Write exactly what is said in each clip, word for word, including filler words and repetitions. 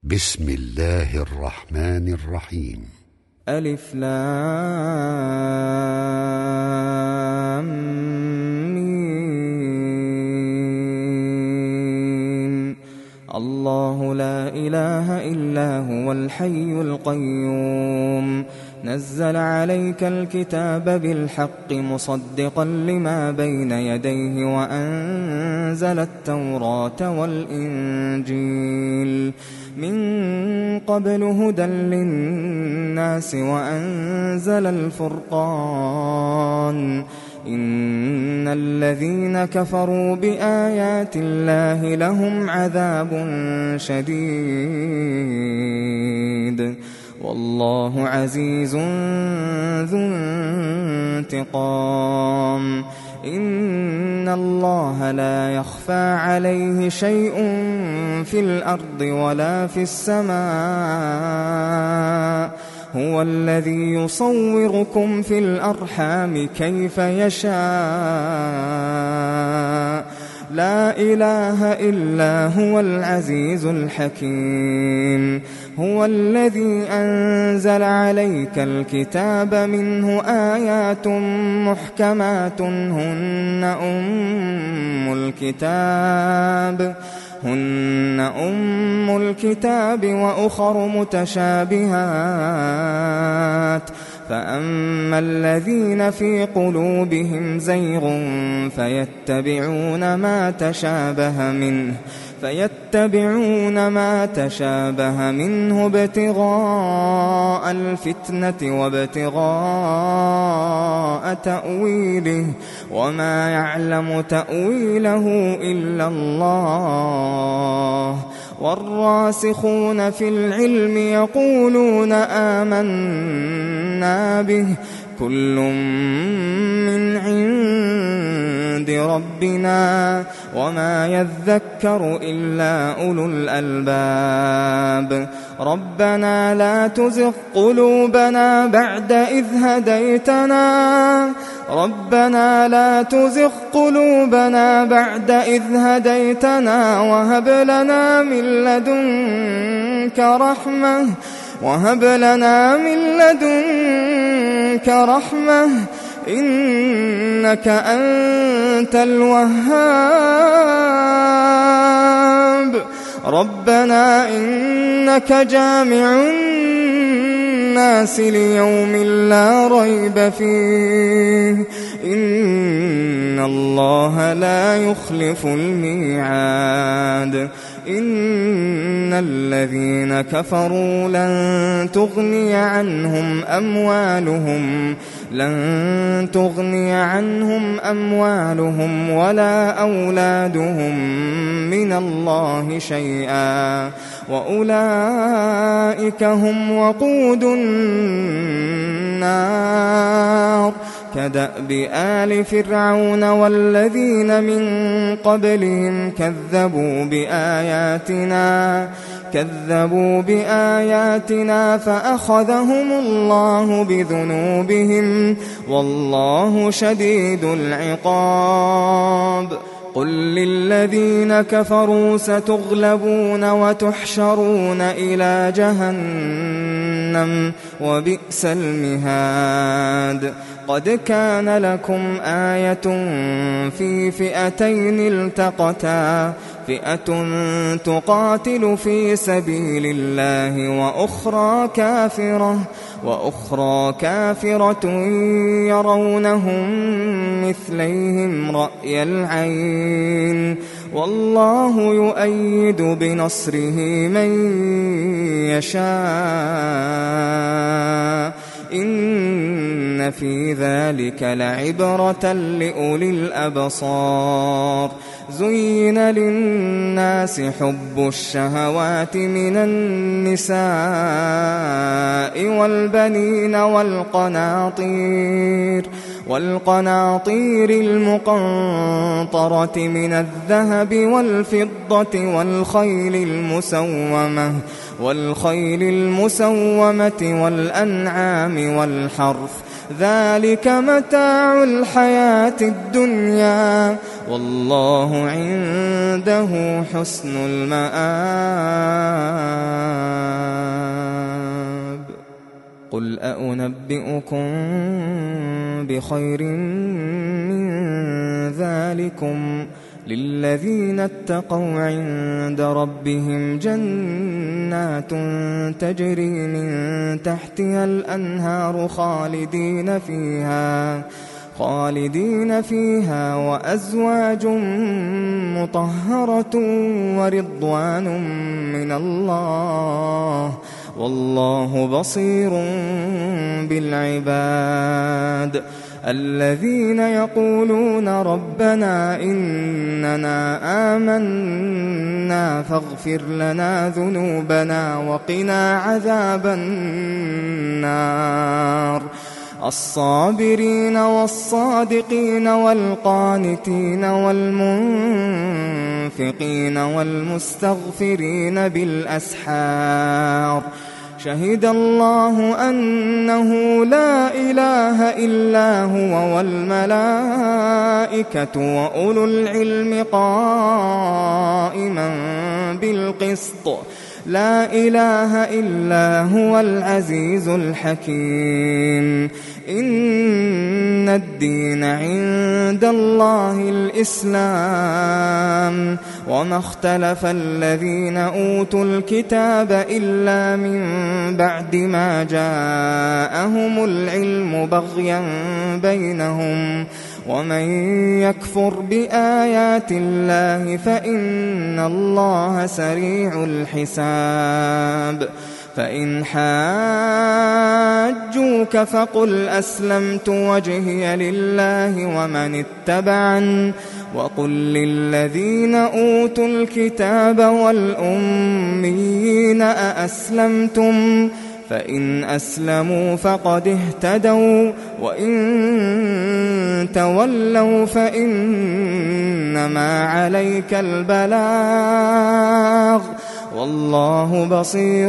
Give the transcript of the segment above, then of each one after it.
بسم الله الرحمن الرحيم. ألف لام ميم. الله لا إله إلا هو الحي القيوم، نزل عليك الكتاب بالحق مصدقا لما بين يديه وأنزل التوراة والإنجيل من قبل هدى للناس وأنزل الفرقان. إن الذين كفروا بآيات الله لهم عذاب شديد والله عزيز ذو انتقام. إن الله لا يخفى عليه شيء في الأرض ولا في السماء، هو الذي يصوركم في الأرحام كيف يشاء. لا إله إلا هو العزيز الحكيم. هو الذي أنزل عليك الكتاب منه آيات محكمات هن أم الكتاب هن أم الكتاب وأخر متشابهات، فأما الذين في قلوبهم زيغ فيتبعون ما تشابه منه فيتبعون ما تشابه منه ابتغاء الفتنة وابتغاء تأويله، وما يعلم تأويله إلا الله. والراسخون في العلم يقولون آمنا به كل من عند ربنا وما يذكر إلا أولو الألباب. ربنا لا تزغ قلوبنا بعد إذ هديتنا ربنا لا تزغ قلوبنا بعد إذ هديتنا وهب لنا من لدنك رحمة وهب لنا من لدنك رحمة إنك أنت الوهاب. ربنا إنك جامع الناس ليوم لا ريب فيه إن الله لا يخلف الميعاد. إن الذين كفروا لن تغني عنهم أموالهم لن تغني عنهم أموالهم ولا أولادهم من الله شيئا وأولئك هم وقود النار. كدأب آل فرعون والذين من قبلهم كذبوا بآياتنا كذبوا بآياتنا فأخذهم الله بذنوبهم والله شديد العقاب. قل للذين كفروا ستغلبون وتحشرون إلى جهنم وبئس المهاد. قد كان لكم آية في فئتين التقتا، فئة تقاتل في سبيل الله وأخرى كافرة وأخرى كافرة يرونهم مثليهم رأي العين والله يؤيد بنصره من يشاء. إن في ذلك لعبرة لأولي الأبصار. زين للناس حب الشهوات من النساء والبنين والقناطير والقناطير المقنطرة من الذهب والفضة والخيل المسومة والخيل المسومة والأنعام والحرث ذلك متاع الحياة الدنيا والله عنده حسن المآب. قل أأنبئكم بخير من ذلكم للذين اتقوا عند ربهم جنات تجري من تحتها الأنهار خالدين فيها خالدين فيها وأزواج مطهرة ورضوان من الله والله بصير بالعباد. الذين يقولون ربنا إننا آمنا فاغفر لنا ذنوبنا وقنا عذاب النار. الصابرين والصادقين والقانتين والمنفقين والمستغفرين بالأسحار. شهد الله أنه لا إله إلا هو والملائكة وأولو العلم قائما بالقسط لا إله إلا هو العزيز الحكيم. إن الدين عند الله الإسلام وما اختلف الذين أوتوا الكتاب إلا من بعد ما جاءهم العلم بغيا بينهم ومن يكفر بآيات الله فإن الله سريع الحساب. فإن حاجوك فقل أسلمت وجهي لله ومن اتبعن وقل للذين أوتوا الكتاب والأميين أأسلمتم فإن أسلموا فقد اهتدوا وإن تولوا فإنما عليك البلاغ والله بصير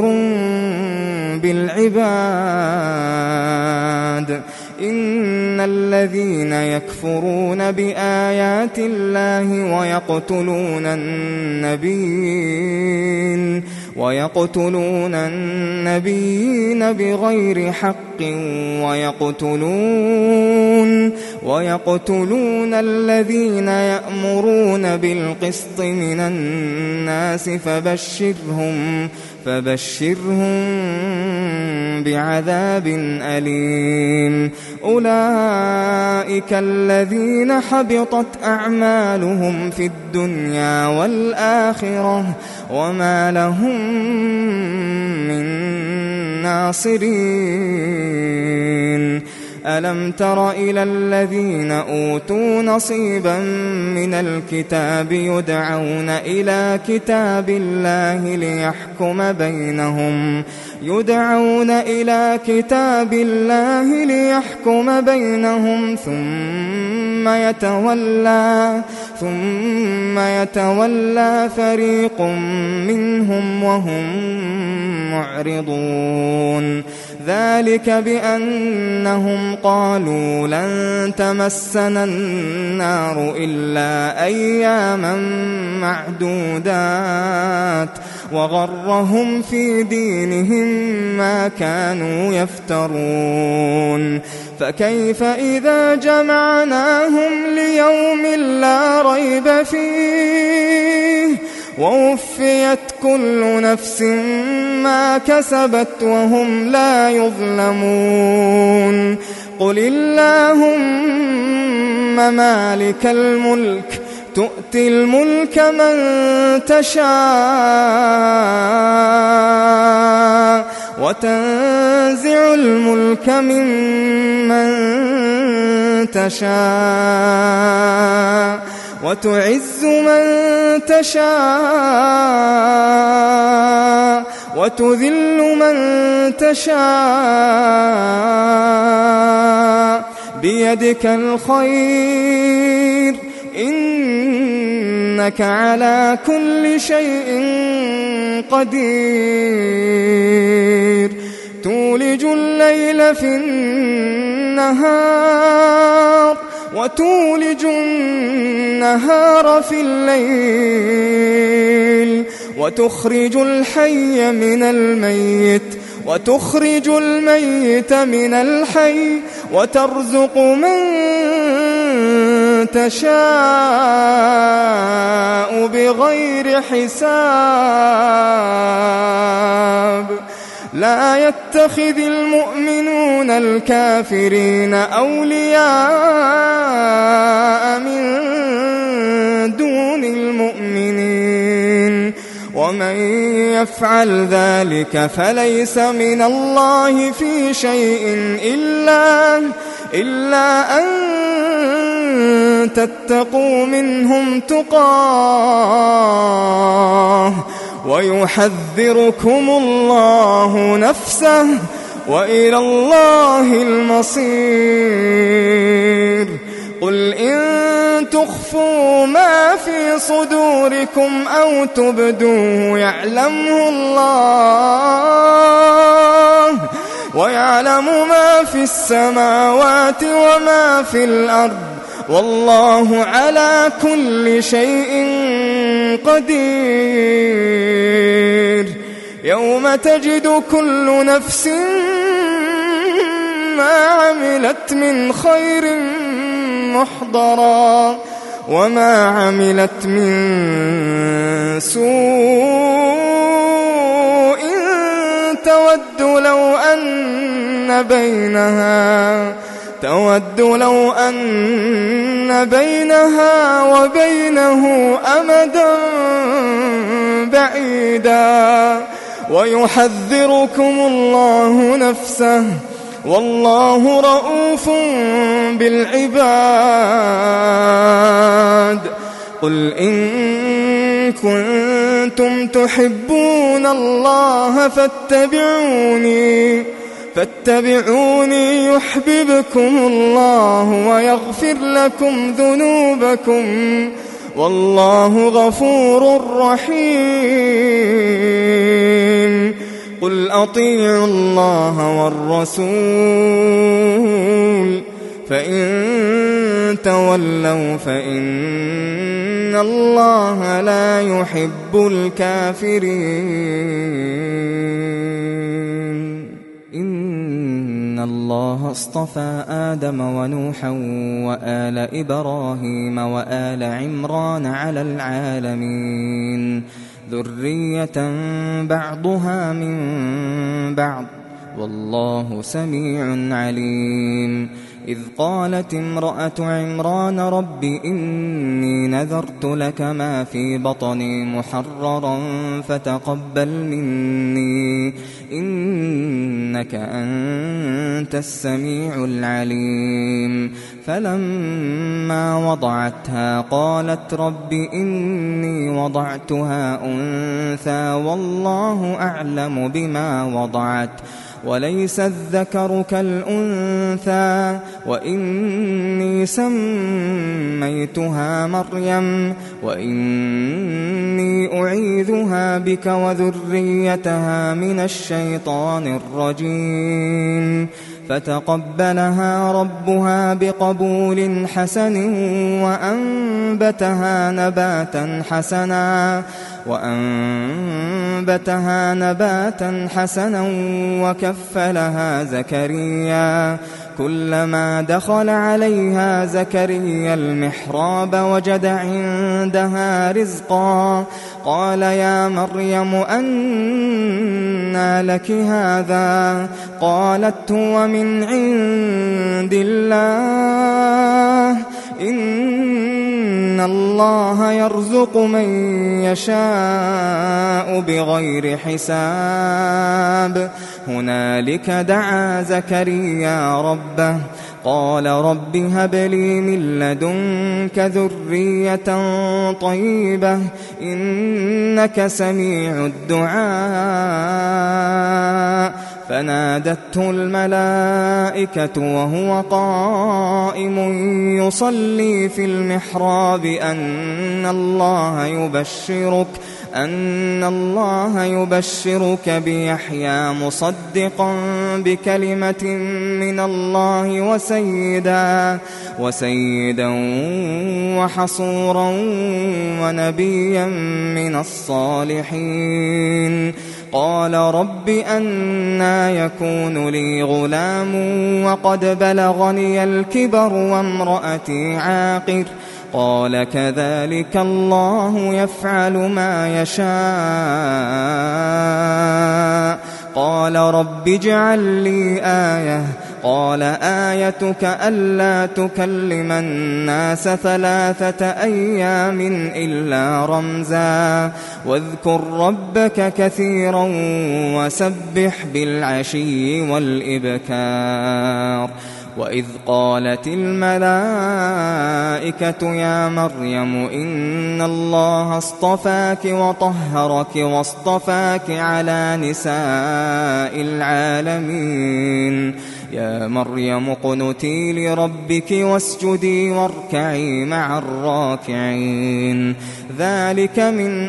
بالعباد. إن الذين يكفرون بآيات الله ويقتلون النبيين ويقتلون النبيين بغير حق ويقتلون ويقتلون الذين يأمرون بالقسط من الناس فبشرهم فبشرهم بعذاب أليم. أولئك الذين حبطت أعمالهم في الدنيا والآخرة وما لهم من ناصرين. ألم تر إلى الذين أوتوا نصيبا من الكتاب يدعون إلى كتاب الله ليحكم بينهم يدعون إلى كتاب الله ليحكم بينهم ثم يتولى ثم يتولى فريق منهم وهم معرضون. ذلك بأنهم قالوا لن تمسنا النار إلا أياما معدودات وغرهم في دينهم ما كانوا يفترون. فكيف إذا جمعناهم ليوم لا ريب فيه ووفيت كل نفس ما كسبت وهم لا يظلمون. قل اللهم مالك الملك تؤتي الملك من تشاء وتنزع الملك ممن تشاء وتعز من تشاء وتذل من تشاء بيدك الخير إنك على كل شيء قدير. تولج الليل في النهار وتولج النهار في الليل وتخرج الحي من الميت وتخرج الميت من الحي وترزق من تشاء بغير حساب لا يتخذ المؤمنون الكافرين أولياء من دون المؤمنين ومن يفعل ذلك فليس من الله في شيء إلا, إلا أن تتقوا منهم تقاه ويحذركم الله نفسه وإلى الله المصير. قل إن تخفوا ما في صدوركم أو تبدوه يعلمه الله ويعلم ما في السماوات وما في الأرض والله على كل شيء قدير. يوم تجد كل نفس ما عملت من خير محضرا وما عملت من سوء تود لو أن بينها تود لو أن بينها وبينه أمدا بعيدا ويحذركم الله نفسه والله رؤوف بالعباد. قل إن كنتم تحبون الله فاتبعوني فاتبعوني يحببكم الله ويغفر لكم ذنوبكم والله غفور رحيم. قل أطيعوا الله والرسول فإن تولوا فإن الله لا يحب الكافرين. إن الله اصطفى آدم ونوحا وآل إبراهيم وآل عمران على العالمين ذرية بعضها من بعض والله سميع عليم. إذ قالت امرأة عمران رب إني نذرت لك ما في بطني محررا فتقبل مني إنك أنت السميع العليم. فلما وضعتها قالت رب إني وضعتها أنثى والله أعلم بما وضعت وليس الذكر كالأنثى وإني سميتها مريم وإني أعيذها بك وذريتها من الشيطان الرجيم. فتقبلها ربها بقبول حسن وأنبتها نباتا حسنا وأنبتها نباتا حسنا وكفلها زكريا كلما دخل عليها زكريا المحراب وجد عندها رزقا قال يا مريم أنى لك هذا قالت هو من عند الله إن الله يرزق من يشاء بغير حساب. هنالك دعا زكريا ربه قال رب هب لي من لدنك ذرية طيبة إنك سميع الدعاء. فنادته الملائكة وهو قائم يصلي في المحراب أن الله يبشرك أن الله يبشرك بيحيى مصدقا بكلمة من الله وسيدا وسيدا وحصورا ونبيا من الصالحين. قال رب أنى يكون لي غلام وقد بلغني الكبر وامرأتي عاقر قال كذلك الله يفعل ما يشاء قال رب اجعل لي آية قال آيتك ألا تكلم الناس ثلاثة أيام إلا رمزا واذكر ربك كثيرا وسبح بالعشي والإبكار وإذ قالت الملائكة يا مريم إن الله اصطفاك وطهرك واصطفاك على نساء العالمين يا مريم اقنتي لربك واسجدي واركعي مع الراكعين ذلك من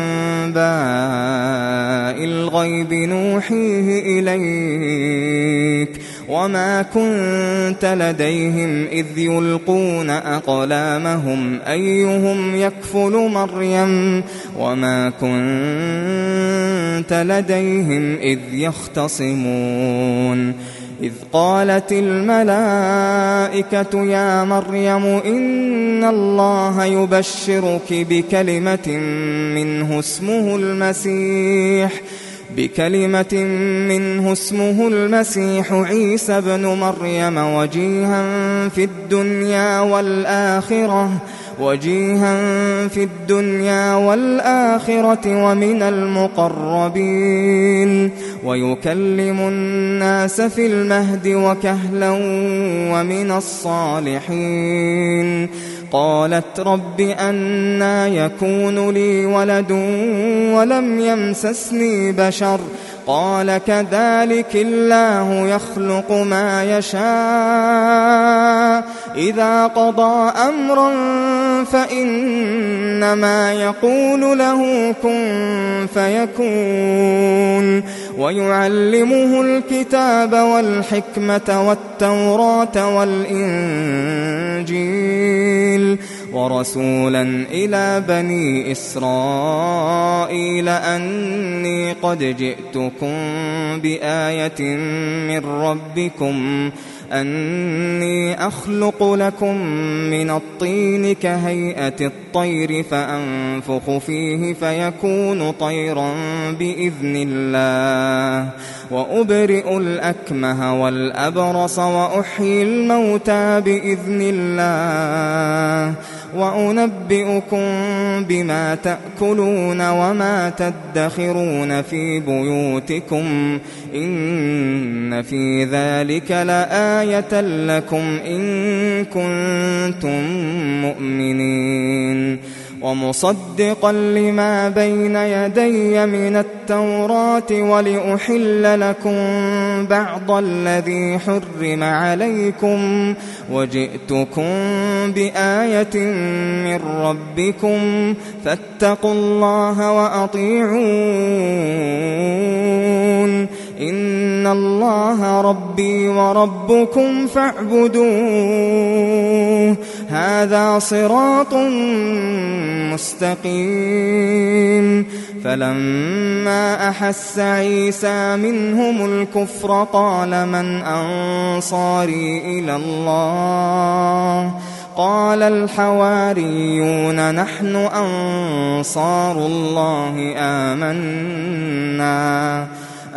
أنباء الغيب نوحيه إليك وما كنت لديهم إذ يلقون أقلامهم أيهم يكفل مريم وما كنت لديهم إذ يختصمون إذ قالت الملائكة يا مريم إن الله يبشرك بكلمة منه اسمه المسيح بكلمة منه اسمه المسيح عيسى ابن مريم وجيها في الدنيا والآخرة وجيها في الدنيا والآخرة ومن المقربين ويكلم الناس في المهد وكهلا ومن الصالحين قالت رب أنى يكون لي ولد ولم يمسسني بشر قال كذلك الله يخلق ما يشاء إذا قضى أمرا فإنما يقول له كن فيكون ويعلمه الكتاب والحكمة والتوراة والإنجيل ورسولا إلى بني إسرائيل أني قد جئتكم بآية من ربكم أني أخلق لكم من الطين كهيئة الطير فأنفخ فيه فيكون طيرا بإذن الله وأبرئ الأكمه والأبرص وأحيي الموتى بإذن الله وأنبئكم بما تأكلون وما تدخرون في بيوتكم إن في ذلك لآية لكم إن كنتم مؤمنين ومصدقا لما بين يدي من التوراة ولأحل لكم بعض الذي حرم عليكم وجئتكم بآية من ربكم فاتقوا الله وأطيعون إن الله ربي وربكم فاعبدوه هذا صراط مستقيم فلما أحس عيسى منهم الكفر قال من أنصاري إلى الله قال الحواريون نحن أنصار الله آمنا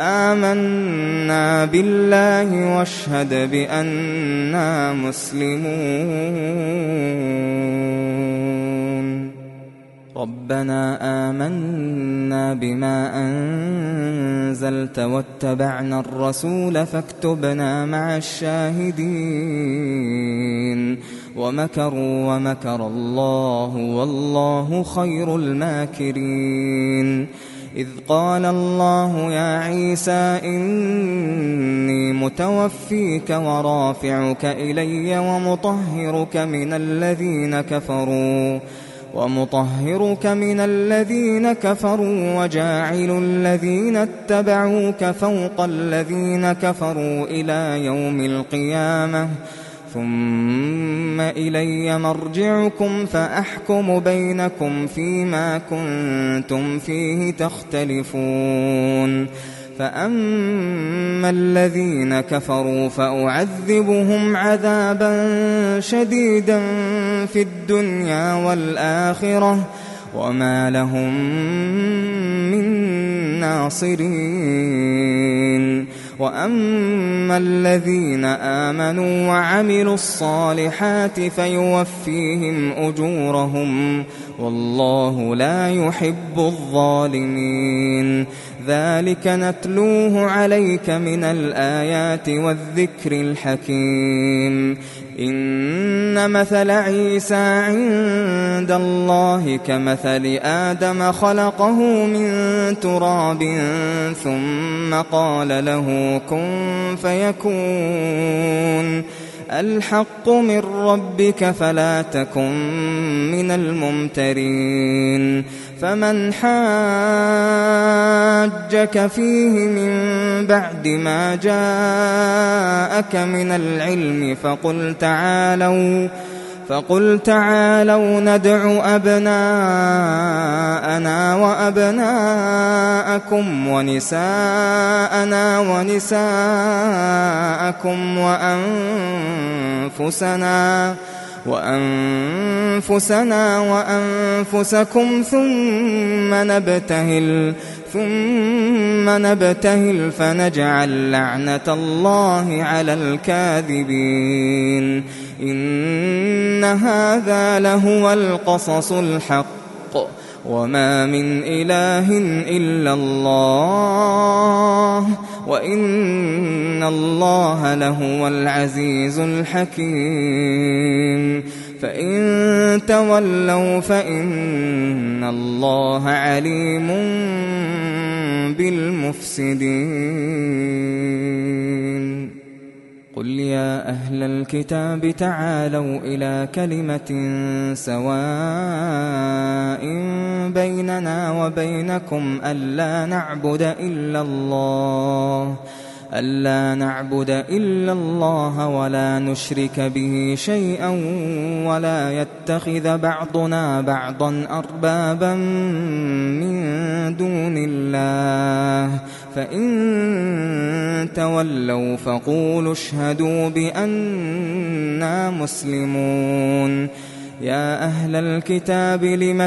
آمنا بالله واشهد بأننا مسلمون ربنا آمنا بما أنزلت واتبعنا الرسول فاكتبنا مع الشاهدين ومكروا ومكر الله والله خير الماكرين إذ قال الله يا عيسى إني متوفيك ورافعك إلي ومطهرك من الذين كفروا ومطهرك من الذين كفروا وجاعل الذين اتبعوك فوق الذين كفروا إلى يوم القيامة ثم إلي مرجعكم فأحكم بينكم فيما كنتم فيه تختلفون فأما الذين كفروا فأعذبهم عذابا شديدا في الدنيا والآخرة وما لهم من ناصرين وأما الذين آمنوا وعملوا الصالحات فيوفيهم أجورهم والله لا يحب الظالمين ذلك نتلوه عليك من الآيات والذكر الحكيم إن مثل عيسى عند الله كمثل آدم خلقه من تراب ثم قال له كن فيكون الحق من ربك فلا تكن من الممترين فمن حاجك فيه من بعد ما جاءك من العلم فقل تعالوا فقل تعالوا ندع أبناءنا وأبناءكم ونساءنا ونساءكم وأنفسنا وأنفسنا وأنفسكم ثم نبتهل ثم نبتهل فنجعل لعنة الله على الكاذبين إن هذا لهو القصص الحق وما من إله إلا الله وإن الله لهو العزيز الحكيم فإن تولوا فإن الله عليم بالمفسدين قل يا أهل الكتاب تعالوا إلى كلمة سواء بيننا وبينكم ألا نعبد إلا الله ألا نعبد إلا الله ولا نشرك به شيئا ولا يتخذ بعضنا بعضا أربابا من دون الله فإن تولوا فقولوا اشهدوا بأننا مسلمون يا أهل الكتاب لم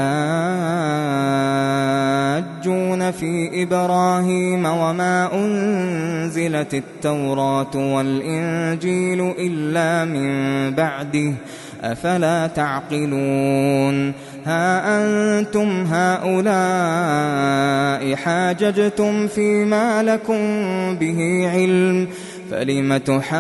تحاجون في إبراهيم وما أنزلت التوراة والإنجيل إلا من بعده أفلا تعقلون ها أنتم هؤلاء حاججتم فيما لكم به علم فلم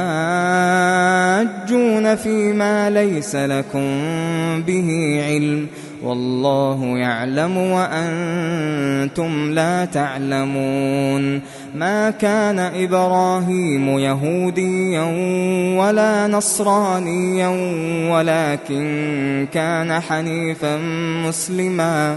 تحاجون فيما ليس لكم به علم والله يعلم وأنتم لا تعلمون ما كان إبراهيم يهوديا ولا نصرانيا ولكن كان حنيفا مسلما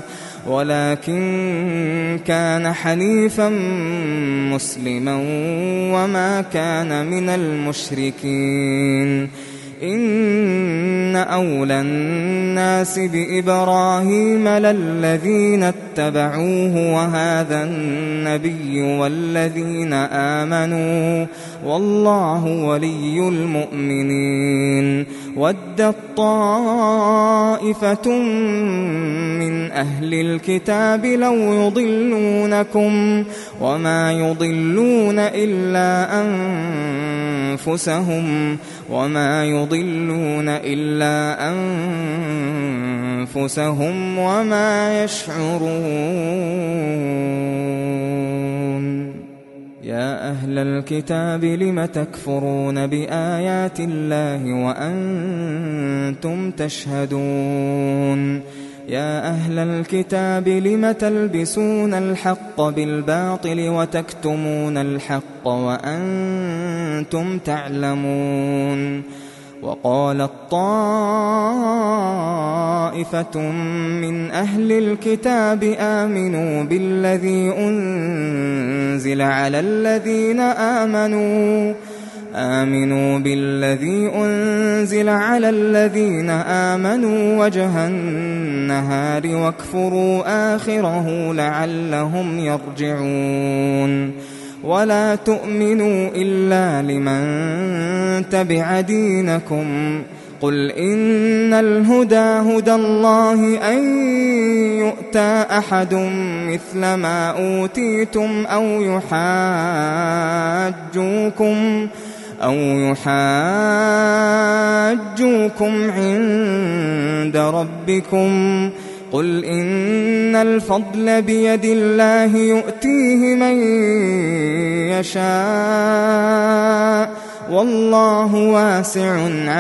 ولكن كان حنيفا مسلما وما كان من المشركين إن أولى الناس بإبراهيم للذين اتبعوه وهذا النبي والذين آمنوا والله ولي المؤمنين ودت طائفة من أهل الكتاب لو يضلونكم وما يضلون إلا أنفسهم وما يضلون إلا أنفسهم وما يشعرون يا أهل الكتاب لم تكفرون بآيات الله وأنتم تشهدون يا أهل الكتاب لم تلبسون الحق بالباطل وتكتمون الحق وأنتم تعلمون وقالت طائفة من أهل الكتاب آمنوا بالذي أنزل على الذين آمنوا آمنوا بالذي أنزل على الذين آمنوا وجه النهار واكفروا آخره لعلهم يرجعون ولا تؤمنوا إلا لمن تبع دينكم قل إن الهدى هدى الله أن يؤتى أحد مثل ما أوتيتم أو يحاجوكم أو يحاجوكم عند ربكم قل إن الفضل بيد الله يؤتيه من يشاء والله واسع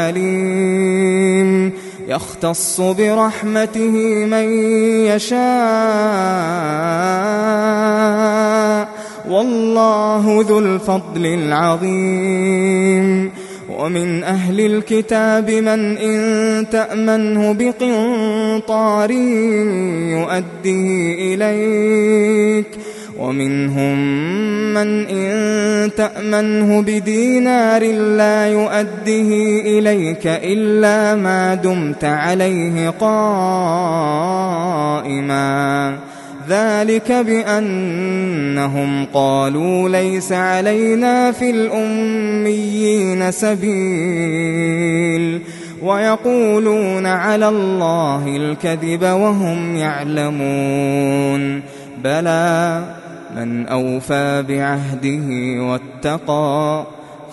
عليم يختص برحمته من يشاء والله ذو الفضل العظيم ومن أهل الكتاب من إن تأمنه بقنطار يؤديه إليك ومنهم من إن تأمنه بدينار لا يؤديه إليك إلا ما دمت عليه قائما ذلك بأنهم قالوا ليس علينا في الأميين سبيل ويقولون على الله الكذب وهم يعلمون بلى من أوفى بعهده واتقى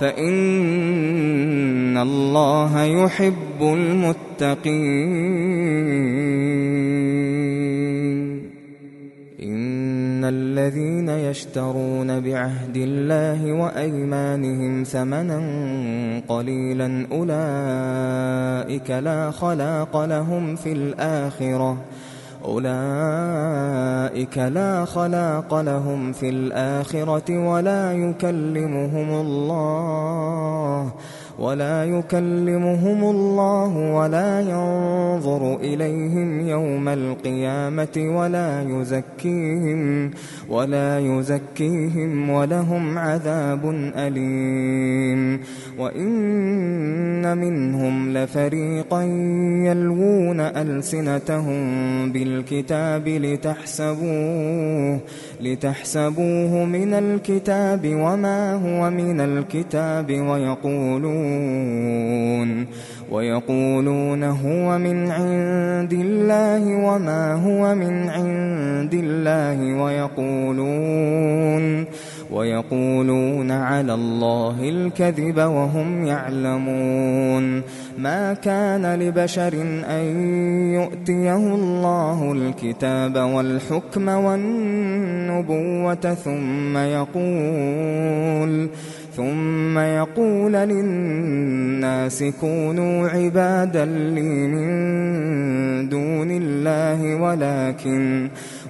فإن الله يحب المتقين إن الذين يشترون بعهد الله وأيمانهم ثمنا قليلا أولئك لا خلاق لهم في الآخرة أولئك لا خلاق لهم في الآخرة ولا يكلمهم الله ولا يكلمهم الله ولا ينظر إليهم يوم القيامة ولا يزكيهم ولا يزكيهم ولهم عذاب أليم وإن منهم لفريقا يلوون ألسنتهم بالكتاب لتحسبوه لتحسبوه من الكتاب وما هو من الكتاب ويقولون ويقولون هو من عند الله وما هو من عند الله ويقولون ويقولون على الله الكذب وهم يعلمون ما كان لبشر أن يؤتيه الله الكتاب والحكم والنبوة ثم يقول ثم يقول للناس كونوا عبادا لي من دون الله ولكن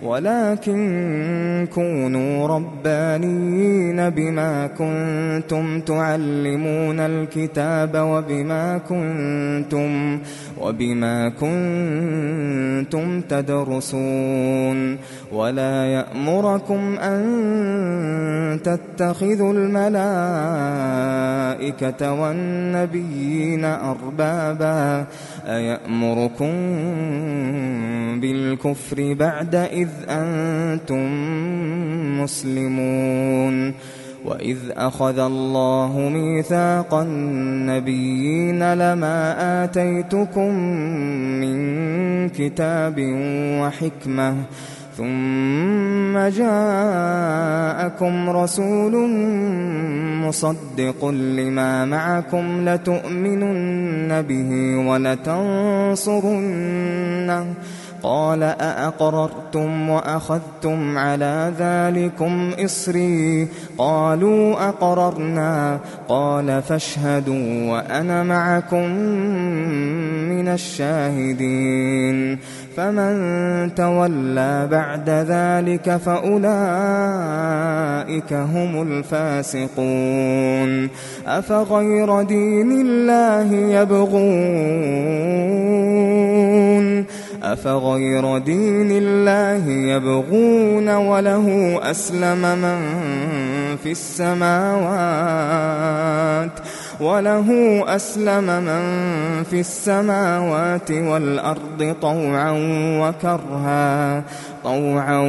ولكن كونوا ربانيين بما كنتم تعلمون الكتاب وبما كنتم وبما كنتم تدرسون ولا يأمركم أن تتخذوا الملائكة والنبيين أربابا أيأمركم بالكفر بعد إذ أنتم مسلمون وإذ أخذ الله ميثاق النبيين لما آتيتكم من كتاب وحكمة ثم جاءكم رسول مصدق لما معكم لتؤمنن به ولتنصرنه قال أأقررتم وأخذتم على ذلكم إصري قالوا أقررنا قال فاشهدوا وأنا معكم من الشاهدين فمن تولى بعد ذلك فأولئك هم الفاسقون أفغير دين الله يبغون أفغير دين الله يبغون وله أسلم من في السماوات وله أسلم من في السماوات والأرض طوعا وكرها طوعا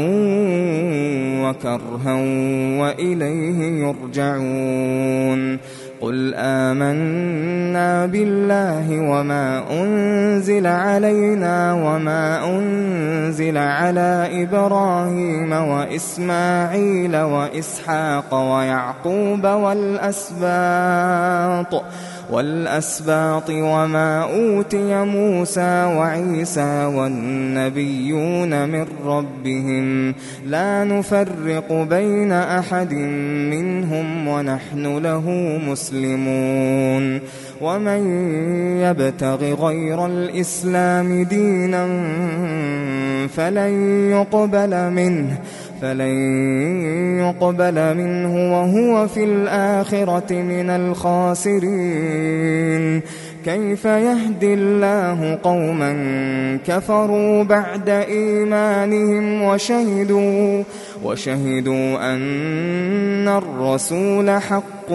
وكرها وإليه يرجعون قل آمنا بالله وما أنزل علينا وما أنزل على إبراهيم وإسماعيل وإسحاق ويعقوب والأسباط والأسباط وما أوتي موسى وعيسى والنبيون من ربهم لا نفرق بين أحد منهم ونحن له مسلمون ومن يبتغ غير الإسلام دينا فلن يقبل منه فلن يقبل منه وهو في الآخرة من الخاسرين كيف يهدي الله قوما كفروا بعد إيمانهم وشهدوا وشهدوا أن الرسول حق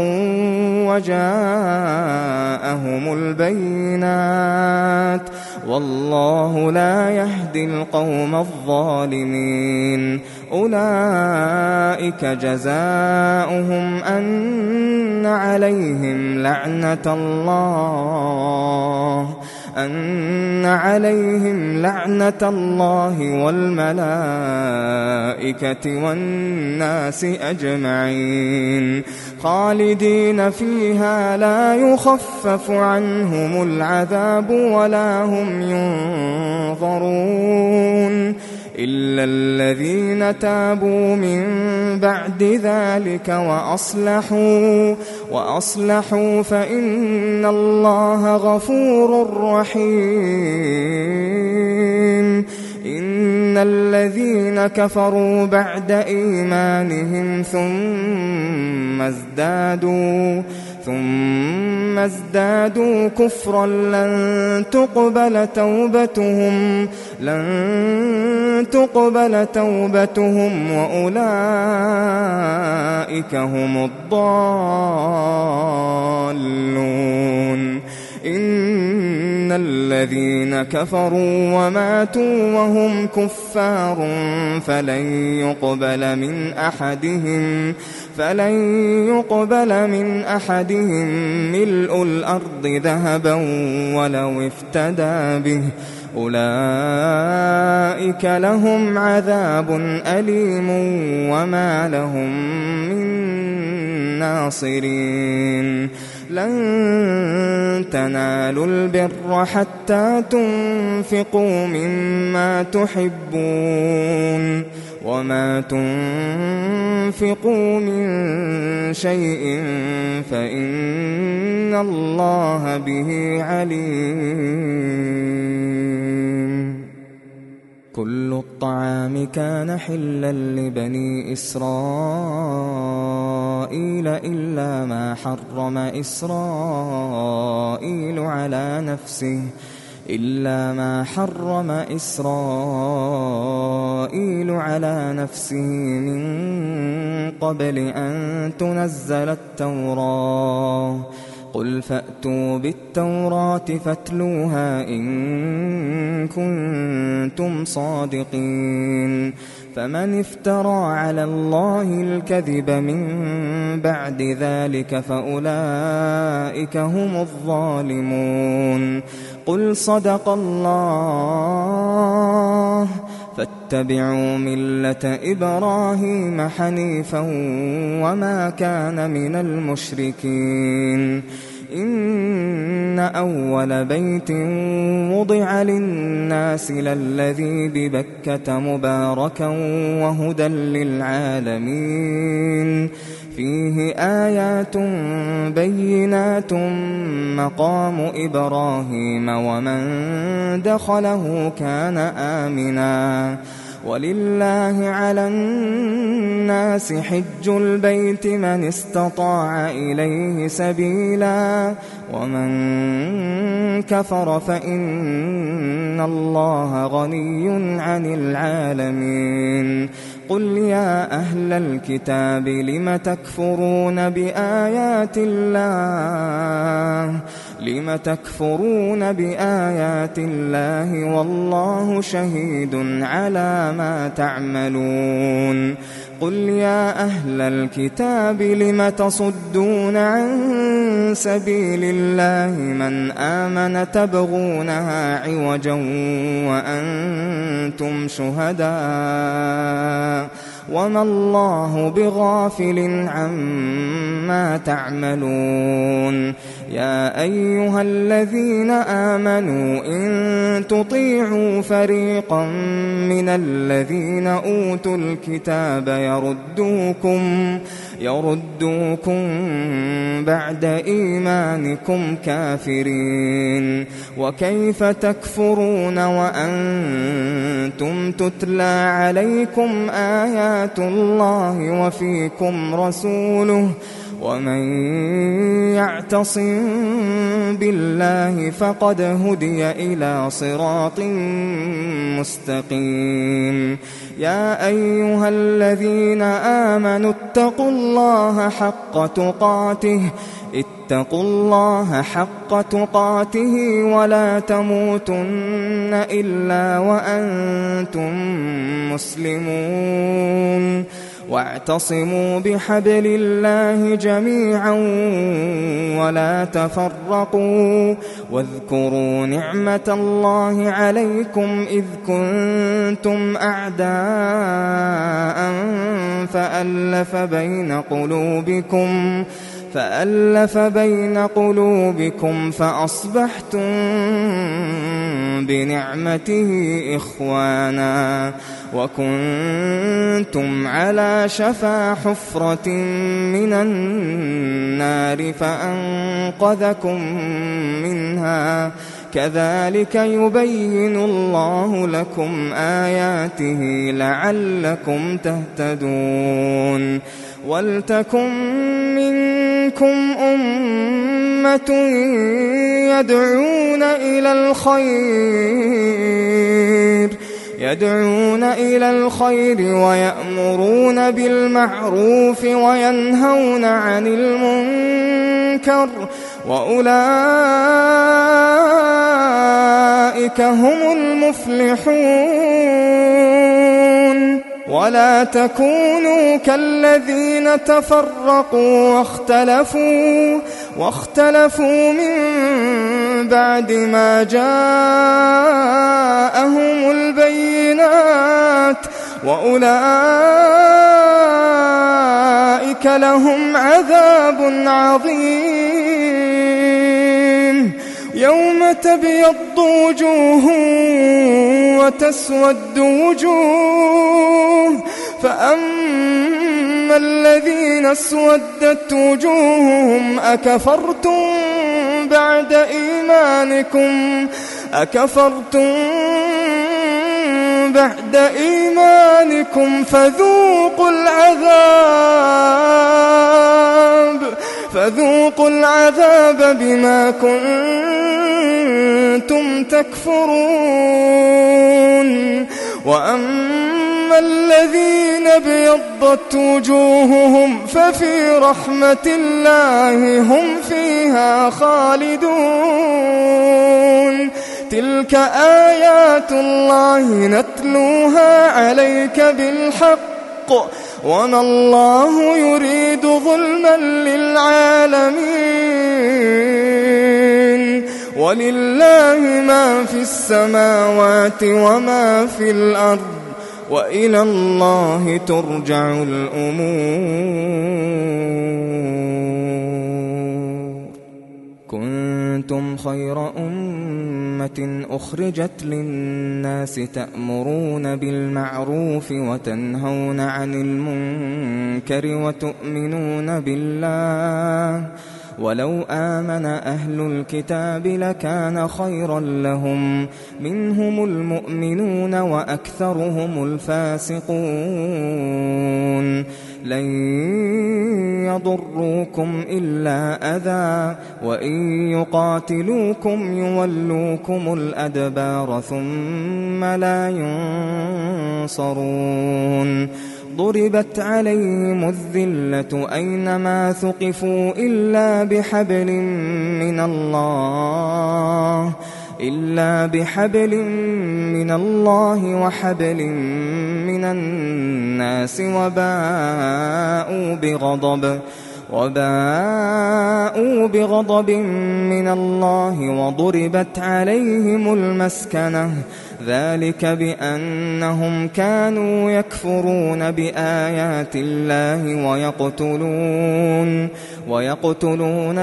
وجاءهم البينات والله لا يهدي القوم الظالمين أولئك جزاؤهم أن عليهم لعنة الله أن عليهم لعنة الله والملائكة والناس أجمعين خالدين فيها لا يخفف عنهم العذاب ولا هم ينظرون إلا الذين تابوا من بعد ذلك وأصلحوا وأصلحوا فإن الله غفور رحيم إن الذين كفروا بعد إيمانهم ثم ازدادوا ثم ازدادوا كفرا لن تقبل توبتهم لن تقبل توبتهم وأولئك هم الضالون إن الذين كفروا وماتوا وهم كفار فلن يقبل من أحدهم فلن يقبل من أحدهم ملء الأرض ذهبا ولو افتدى به أولئك لهم عذاب أليم وما لهم من ناصرين لن تنالوا البر حتى تنفقوا مما تحبون وما تنفقوا من شيء فإن الله به عليم كل الطعام كان حلا لبني إسرائيل إلا ما حرم إسرائيل على نفسه إلا ما حرم إسرائيل على نفسه من قبل أن تنزل التوراة قل فأتوا بالتوراة فاتلوها إن كنتم صادقين فمن افترى على الله الكذب من بعد ذلك فأولئك هم الظالمون قل صدق الله فاتبعوا ملة إبراهيم حنيفا وما كان من المشركين إن أول بيت وضع للناس للذي ببكة مباركا وهدى للعالمين فيه آيات بينات مقام إبراهيم ومن دخله كان آمنا ولله على الناس حج البيت من استطاع إليه سبيلا ومن كفر فإن الله غني عن العالمين قل يا أهل الكتاب لم تكفرون بآيات الله لم تكفرون بآيات الله والله شهيد على ما تعملون قل يا أهل الكتاب لم تصدون عن سبيل الله من آمن تبغونها عوجا وأنتم شهداء وما الله بغافل عما تعملون يا أيها الذين آمنوا إن تطيعوا فريقا من الذين أوتوا الكتاب يردوكم يردوكم بعد إيمانكم كافرين وكيف تكفرون وأنتم تتلى عليكم آيات الله وفيكم رسوله ومن يعتصم بالله فقد هدي إلى صراط مستقيم يا أيها الذين آمنوا اتقوا الله حق تقاته اتقوا الله حق تقاته ولا تموتن إلا وأنتم مسلمون واعتصموا بحبل الله جميعا ولا تفرقوا واذكروا نعمة الله عليكم إذ كنتم أعداء فألف بين قلوبكم فألف بين قلوبكم فأصبحتم بنعمته إخوانا وكنتم على شفا حفرة من النار فأنقذكم منها كذلك يبين الله لكم آياته لعلكم تهتدون ولتكن منكم أمة يدعون إلى الخير يدعون إلى الخير ويأمرون بالمعروف وينهون عن المنكر وأولئك هم المفلحون ولا تكونوا كالذين تفرقوا واختلفوا واختلفوا من بعد ما جاءهم البينات وأولئك لهم عذاب عظيم يوم تبيض وجوه وتسود وجوه فأما الذين اسودت وجوههم أكفرتم بعد إيمانكم أكفرتم بعد إيمانكم فذوقوا العذاب فذوقوا العذاب بما كنتم تكفرون وأما الذين ابيضت وجوههم ففي رحمة الله هم فيها خالدون تلك آيات الله نتلوها عليك بالحق وما الله يريد ظلما للعالمين ولله ما في السماوات وما في الأرض وإلى الله ترجع الأمور كنتم خير أمة أخرجت للناس تأمرون بالمعروف وتنهون عن المنكر وتؤمنون بالله ولو آمن أهل الكتاب لكان خيرا لهم منهم المؤمنون وأكثرهم الفاسقون لن يضروكم إلا أذى وإن يقاتلوكم يولوكم الأدبار ثم لا ينصرون ضربت عليهم الذلة أينما ثقفوا إلا بحبل من الله إلا بحبل من الله وحبل من الناس وباءوا بغضب وباءوا بغضب من الله وضربت عليهم المسكنة ذلك بأنهم كانوا يكفرون بآيات الله ويقتلون ويقتلون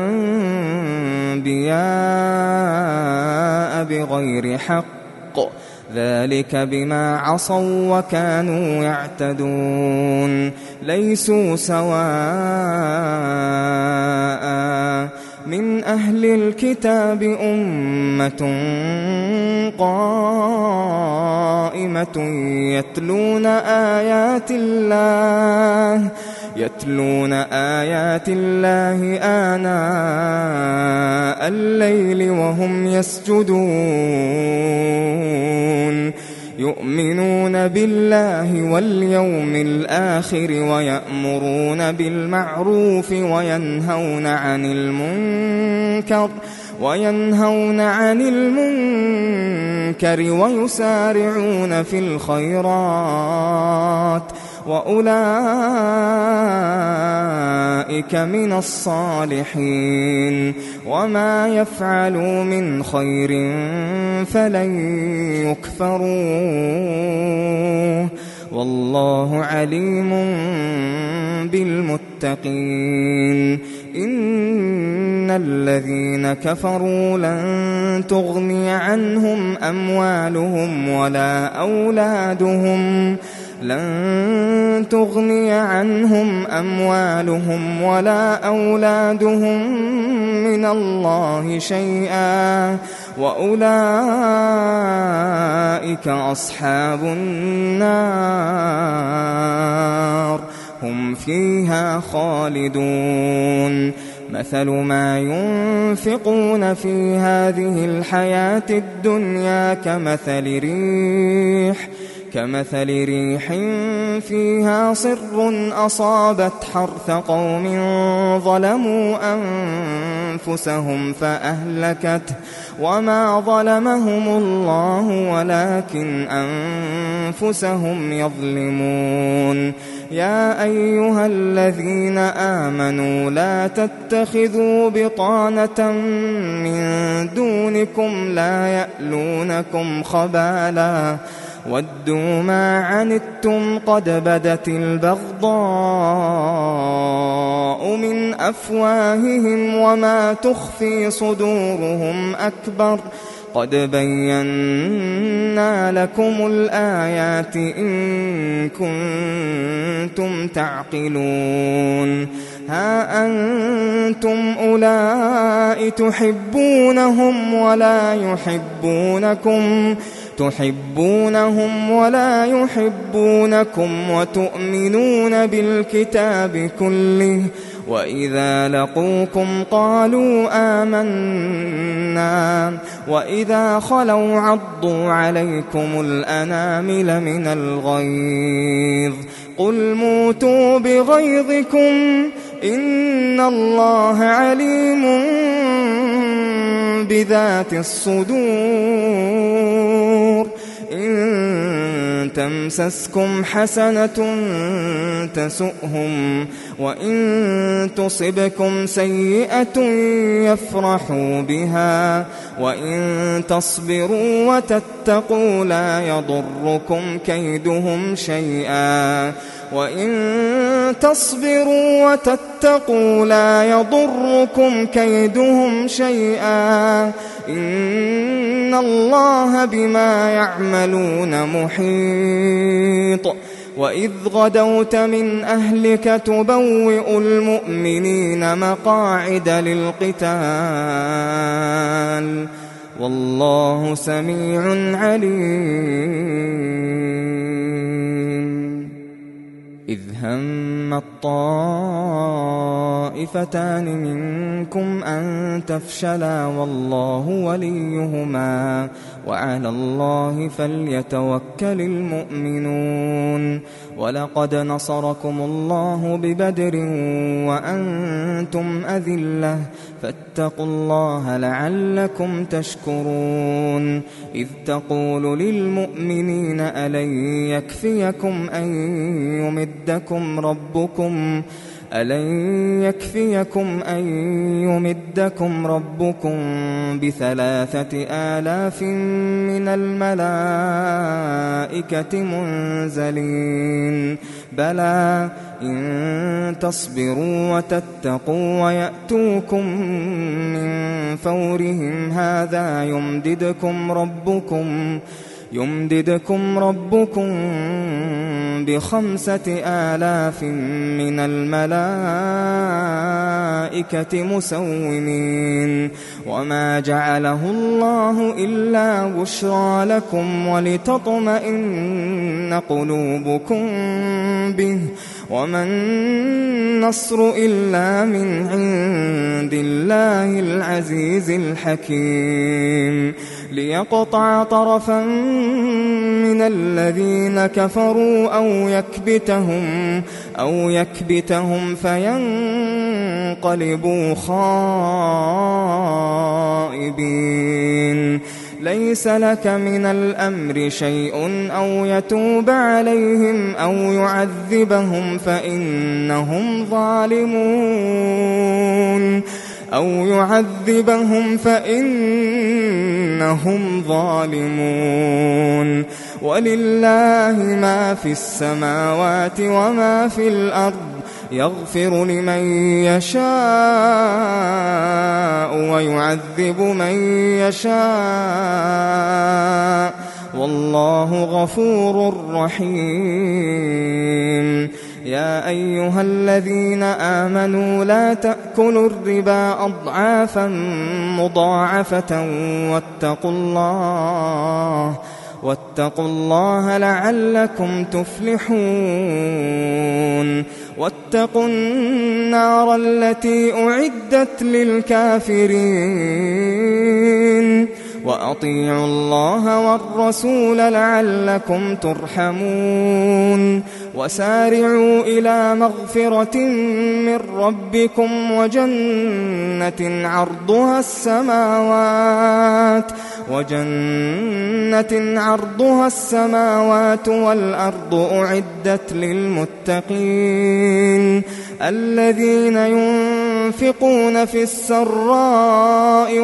الأنبياء بغير حق ذلك بما عصوا وكانوا يعتدون ليسوا سواء من أهل الكتاب أمة قائمة يتلون آيات الله يتلون آيات الله آناء الليل وهم يسجدون يؤمنون بالله واليوم الآخر ويأمرون بالمعروف وينهون عن المنكر وينهون عن المنكر ويسارعون في الخيرات وأولئك من الصالحين وما يفعلوا من خير فلن يكفروه والله عليم بالمتقين إن الذين كفروا لن تغني عنهم أموالهم ولا أولادهم لن تغني عنهم أموالهم ولا أولادهم من الله شيئا وأولئك أصحاب النار هم فيها خالدون مثل ما ينفقون في هذه الحياة الدنيا كمثل ريح كمثل ريح فيها صر أصابت حرث قوم ظلموا أنفسهم فأهلكته وما ظلمهم الله ولكن أنفسهم يظلمون يا أيها الذين آمنوا لا تتخذوا بطانة من دونكم لا يألونكم خبالا ودوا ما عنتم قد بدت البغضاء من أفواههم وما تخفي صدورهم أكبر قد بينا لكم الآيات إن كنتم تعقلون ها أنتم أولئك تحبونهم ولا يحبونكم تحبونهم ولا يحبونكم وتؤمنون بالكتاب كله وإذا لقوكم قالوا آمنا وإذا خلوا عضوا عليكم الأنامل من الغيظ قل موتوا بغيظكم إن الله عليم بذات الصدور إن تمسسكم حسنة تسؤهم وإن تصبكم سيئة يفرحوا بها وإن تصبروا وتتقوا لا يضركم كيدهم شيئا وإن تصبروا وتتقوا لا يضركم كيدهم شيئا إن الله بما يعملون محيط وإذ غدوت من أهلك تبوئ المؤمنين مقاعد للقتال والله سميع عليم. إذ هم الطائفتان طائفتان منكم أن تفشلا والله وليهما وعلى الله فليتوكل المؤمنون. ولقد نصركم الله ببدر وأنتم أذلة فاتقوا الله لعلكم تشكرون. إذ تقول للمؤمنين ألن يكفيكم أن يمدكم ربكم ألن يكفيكم أن يمدكم ربكم بثلاثة آلاف من الملائكة منزلين بلى إن تصبروا وتتقوا ويأتوكم من فورهم هذا يمددكم ربكم يمددكم ربكم بخمسة آلاف من الملائكة مسومين. وما جعله الله إلا بشرى لكم ولتطمئن قلوبكم به وما النصر إلا من عند الله العزيز الحكيم. ليقطع طرفا من الذين كفروا أو يكبتهم أو يكبتهم فينقلبوا خائبين. ليس لك من الأمر شيء أو يتوب عليهم أو يعذبهم فإنهم ظالمون أو يعذبهم فإنهم ظالمون. ولله ما في السماوات وما في الأرض يغفر لمن يشاء ويعذب من يشاء والله غفور رحيم. يا أيها الذين آمنوا لا تأكلوا الربا أضعافا مضاعفة واتقوا الله واتقوا الله لعلكم تفلحون. واتقوا النار التي أعدت للكافرين وأطيعوا الله والرسول لعلكم ترحمون. وسارعوا إلى مغفرة من ربكم وجنة عرضها السماوات وجنة عرضها السماوات والأرض أعدت للمتقين الذين ينفقون في السراء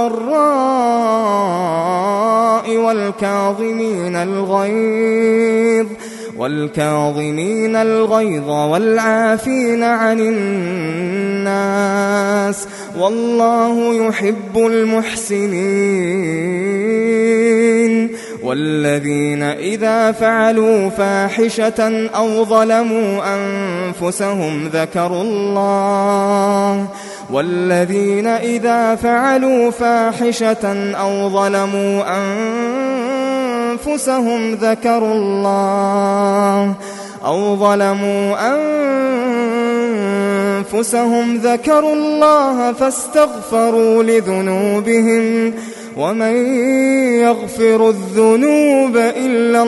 والضراء والكاظمين الغيظ والكاظمين الغيظ والعافين عن الناس والله يحب المحسنين. والذين إذا فعلوا فاحشة أو ظلموا أنفسهم ذكروا الله والذين إذا فعلوا فاحشة أو ظلموا أنفسهم ذكروا الله أو ظلموا أنفسهم ذكروا الله فاستغفروا لذنوبهم ومن يغفر الذنوب إلا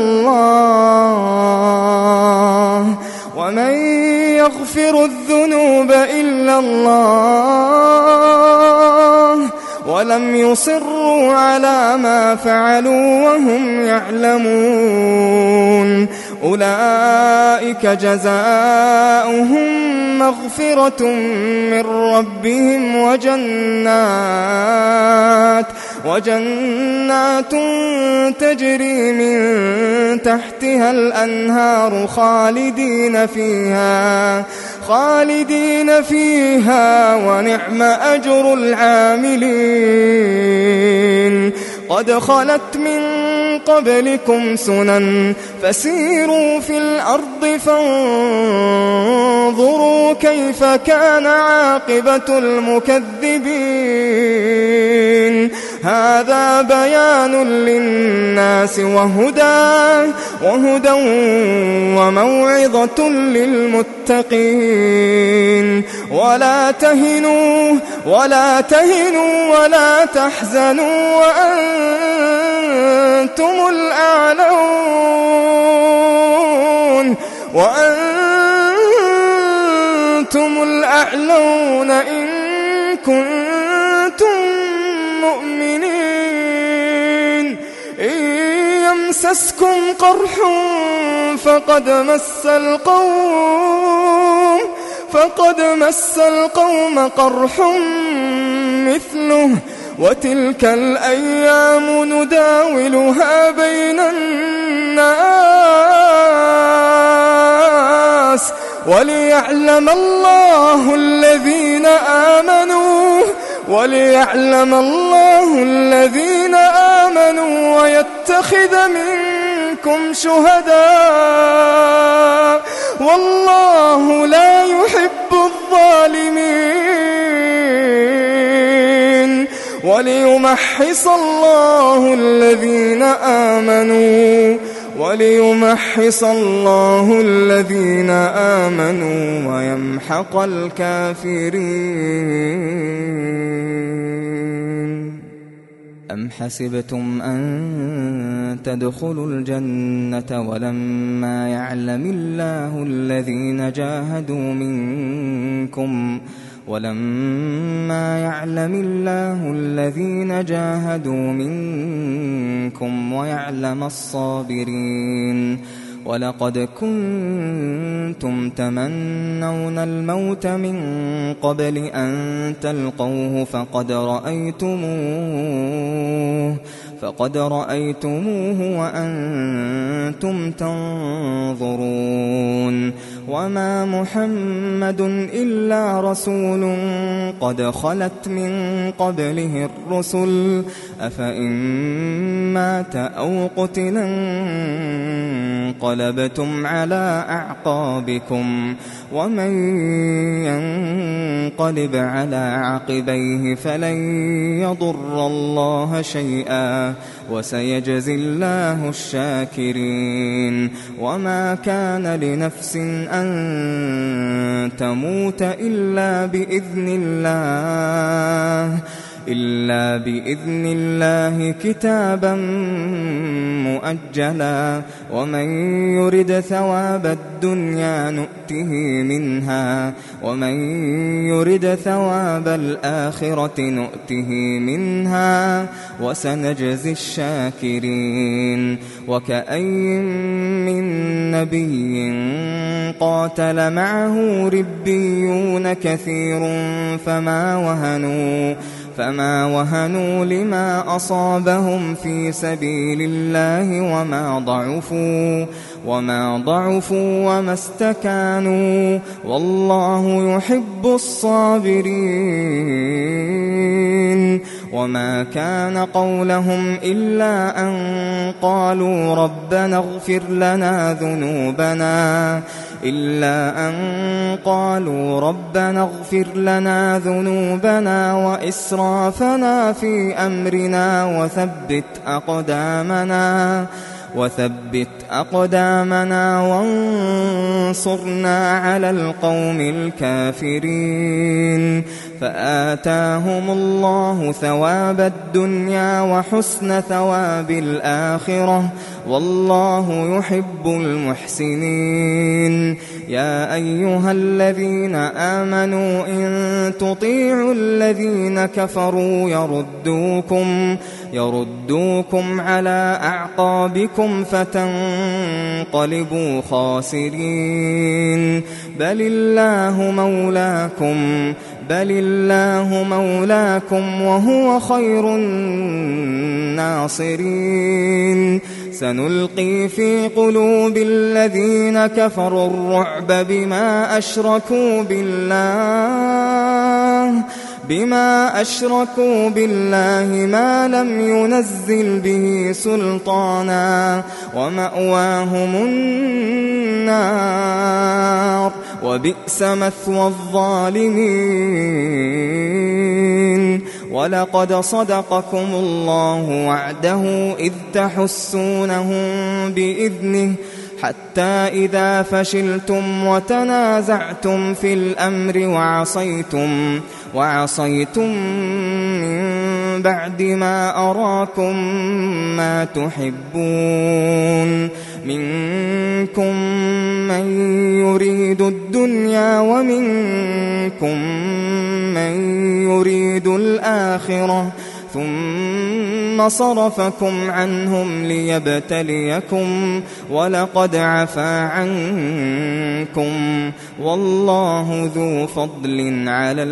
الله ومن يغفر الذنوب إلا الله ولم يصروا على ما فعلوا وهم يعلمون أولئك جزاؤهم مغفرة من ربهم وجنات وجنات تجري من تحتها الأنهار خالدين فيها خالدين فيها ونعم أجر العاملين. قد خلت من قبلكم سنن فسيروا في الأرض فانظروا كيف كان عاقبة المكذبين. هذا بيان للناس وهدى وهدى وموعظة للمتقين. ولا تهنوا ولا تهنوا ولا تحزنوا وأنتم الأعلون وأنتم الأعلون إن كنتم مؤمنين. إن يمسسكم قرح فقد مس القوم فقد مس القوم قرح مثله وتلك الأيام نداولها بين الناس وليعلم الله الذين آمنوا وليعلم الله الذين آمنوا ويتخذ منكم شهداء والله لا يحب الظالمين. وليمحص الله الذين آمنوا وليمحص الله الذين آمنوا ويمحق الكافرين. أم حسبتم أن تدخلوا الجنة ولما يعلم الله الذين جاهدوا منكم ولما يعلم الله الذين جاهدوا منكم ويعلم الصابرين. ولقد كنتم تمنون الموت من قبل أن تلقوه فقد رأيتموه فقد رأيتموه وأنتم تنظرون. وما محمد إلا رسول قد خلت من قبله الرسل أفإن مات أو قتلا انقلبتم على أعقابكم ومن ينقلب على عقبيه فلن يضر الله شيئا وسيجزي الله الشاكرين. وما كان لنفس أن تموت إلا بإذن الله إلا بإذن الله كتابا مؤجلا. ومن يرد ثواب الدنيا نؤته منها ومن يرد ثواب الآخرة نؤته منها وسنجزي الشاكرين. وكأين من نبي قاتل معه ربيون كثير فما وهنوا فما وهنوا لما أصابهم في سبيل الله وما ضعفوا وما ضعفوا وما استكانوا والله يحب الصابرين. وما كان قولهم إلا أن قالوا ربنا اغفر لنا ذنوبنا إلا أن قالوا ربنا اغفر لنا ذنوبنا وإسرافنا في أمرنا وثبت أقدامنا وثبت أقدامنا وانصرنا على القوم الكافرين. فآتاهم الله ثواب الدنيا وحسن ثواب الآخرة والله يحب المحسنين. يا أيها الذين آمنوا إن تطيعوا الذين كفروا يردوكم يردوكم على أعقابكم فتنقلبوا خاسرين. بل الله مولاكم بل الله مولاكم وهو خير الناصرين. سنلقي في قلوب الذين كفروا الرعب بما أشركوا بالله بما أشركوا بالله ما لم ينزل به سلطانا ومأواهم النار وبئس مثوى الظالمين. ولقد صدقكم الله وعده إذ تحسونهم بإذنه حتى إذا فشلتم وتنازعتم في الأمر وعصيتم وعصيتم من بعد ما أراكم ما تحبون منكم من يريد الدنيا ومنكم من يريد الآخرة ثم صرفكم عنهم ليبتليكم ولقد عفا عنكم والله ذو فضل على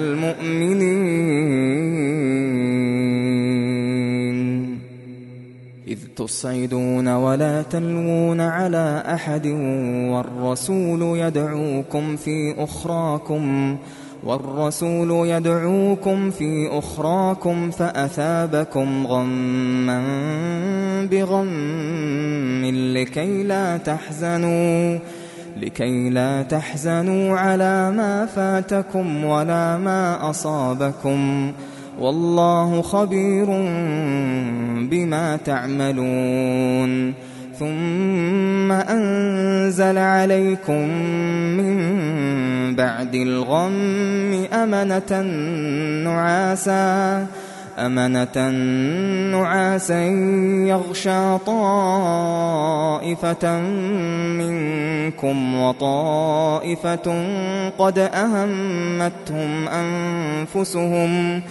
المؤمنين إذ تصعدون ولا تلوون على أحد والرسول يدعوكم في أخراكم والرسول يدعوكم في أخراكم فأثابكم غما بغم لكي لا تحزنوا لكي لا تحزنوا على ما فاتكم ولا ما أصابكم والله خبير بما تعملون ثم أنزل عليكم من بعد الغم أمنة نعاسا أمنة نعاسا يغشى طائفة منكم وطائفة قد أهمتهم أنفسهم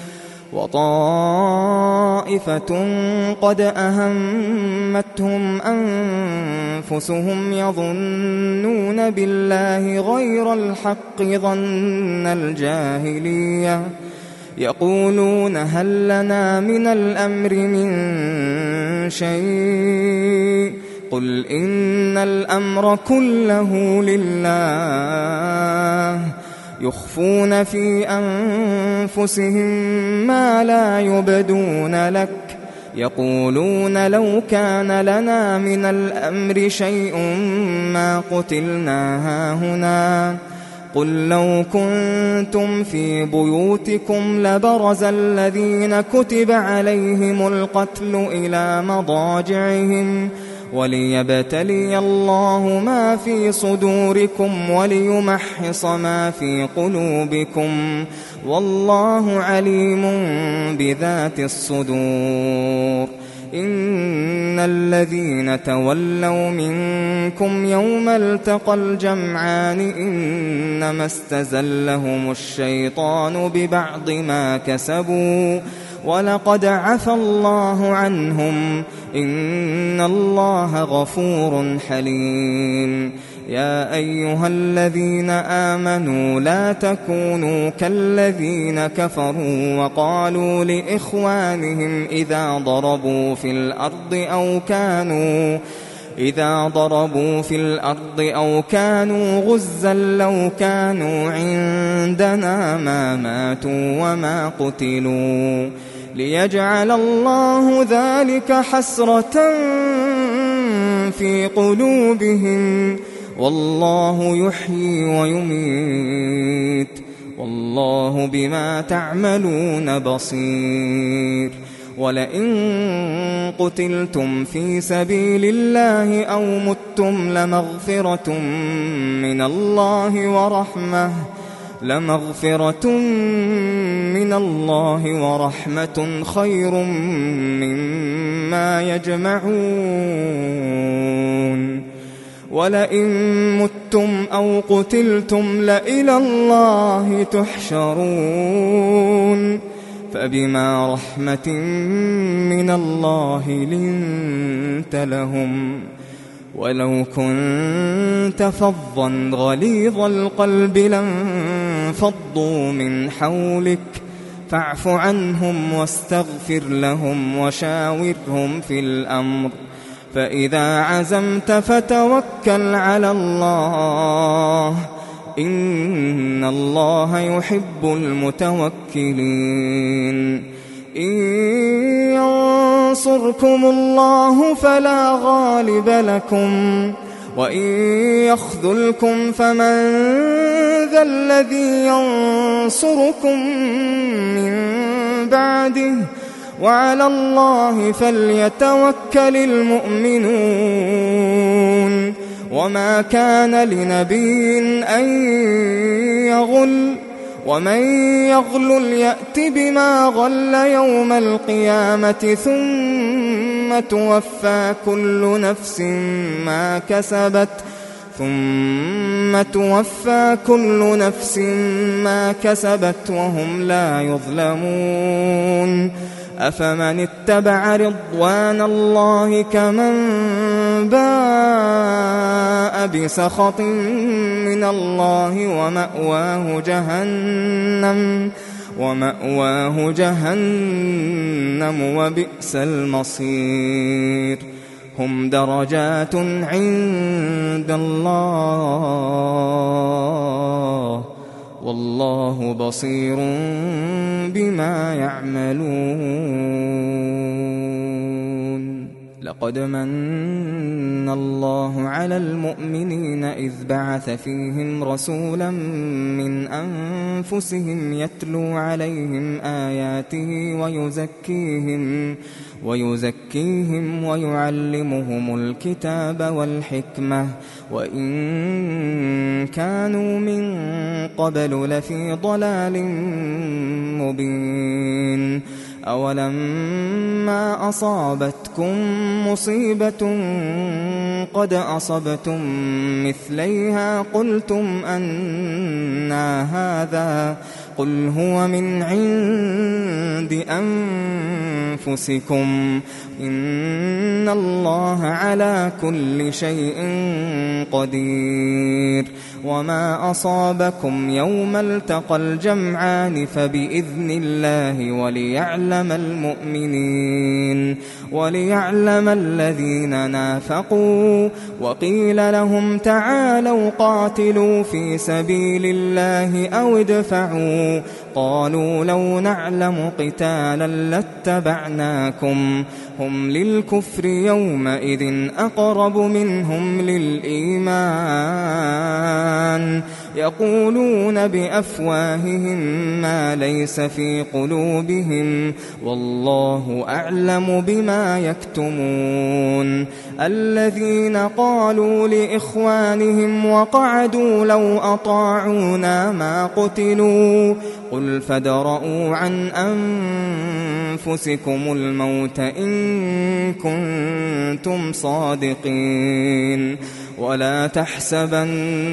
وطائفة قد أهمتهم أنفسهم يظنون بالله غير الحق ظن الجاهلية يقولون هل لنا من الأمر من شيء قل إن الأمر كله لله يخفون في أنفسهم ما لا يبدون لك يقولون لو كان لنا من الأمر شيء ما قتلنا هاهنا قل لو كنتم في بيوتكم لبرز الذين كتب عليهم القتل إلى مضاجعهم وليبتلي الله ما في صدوركم وليمحص ما في قلوبكم والله عليم بذات الصدور إن الذين تولوا منكم يوم التقى الجمعان إنما استزلهم الشيطان ببعض ما كسبوا ولقد عفى الله عنهم إن الله غفور حليم يا أيها الذين آمنوا لا تكونوا كالذين كفروا وقالوا لإخوانهم إذا ضربوا في الأرض أو كانوا إذا ضربوا في الأرض أو كانوا غزا لو كانوا عندنا ما ماتوا وما قتلوا ليجعل الله ذلك حسرة في قلوبهم والله يحيي ويميت والله بما تعملون بصير ولئن قتلتم في سبيل الله أو متم لمغفرة من الله ورحمة لمغفرة من الله ورحمة خير مما يجمعون ولئن متم أو قتلتم لإلى الله تحشرون فبما رحمة من الله لنت لهم ولو كنت فظا غليظ القلب لانفضوا من حولك فاعف عنهم واستغفر لهم وشاورهم في الأمر فإذا عزمت فتوكل على الله إن الله يحب المتوكلين إن ينصركم الله فلا غالب لكم وإن يخذلكم فمن ذا الذي ينصركم من بعده وعلى الله فليتوكل المؤمنون وما كان لنبي أن يغل ومن يغلل يأت بما غل يوم القيامة ثم توفى كل نفس ما كسبت ثم توفى كل نفس ما كسبت وهم لا يظلمون أفمن اتبع رضوان الله كمن باء بسخط من الله ومأواه جهنم ومأواه جهنم وبئس المصير هم درجات عند الله والله بصير بما يعملون لقد من الله على المؤمنين إذ بعث فيهم رسولا من أنفسهم يتلو عليهم آياته ويزكيهم ويزكيهم ويعلمهم الكتاب والحكمة وإن كانوا من قبل لفي ضلال مبين أولما أصابتكم مصيبة قد أصبتم مثليها قلتم أنى هذا قل هو من عند أنفسكم إن الله على كل شيء قدير وما أصابكم يوم التقى الجمعان فبإذن الله وليعلم المؤمنين وليعلم الذين نافقوا وقيل لهم تعالوا قاتلوا في سبيل الله أو ادفعوا قالوا لو نعلم قتالا لاتبعناكم هم للكفر يومئذ أقرب منهم للإيمان يقولون بأفواههم ما ليس في قلوبهم والله أعلم بما يكتمون الذين قالوا لإخوانهم وقعدوا لو أطاعونا ما قتلوا قل فادرءوا عن أنفسكم الموت إن كنتم صادقين ولا تحسبن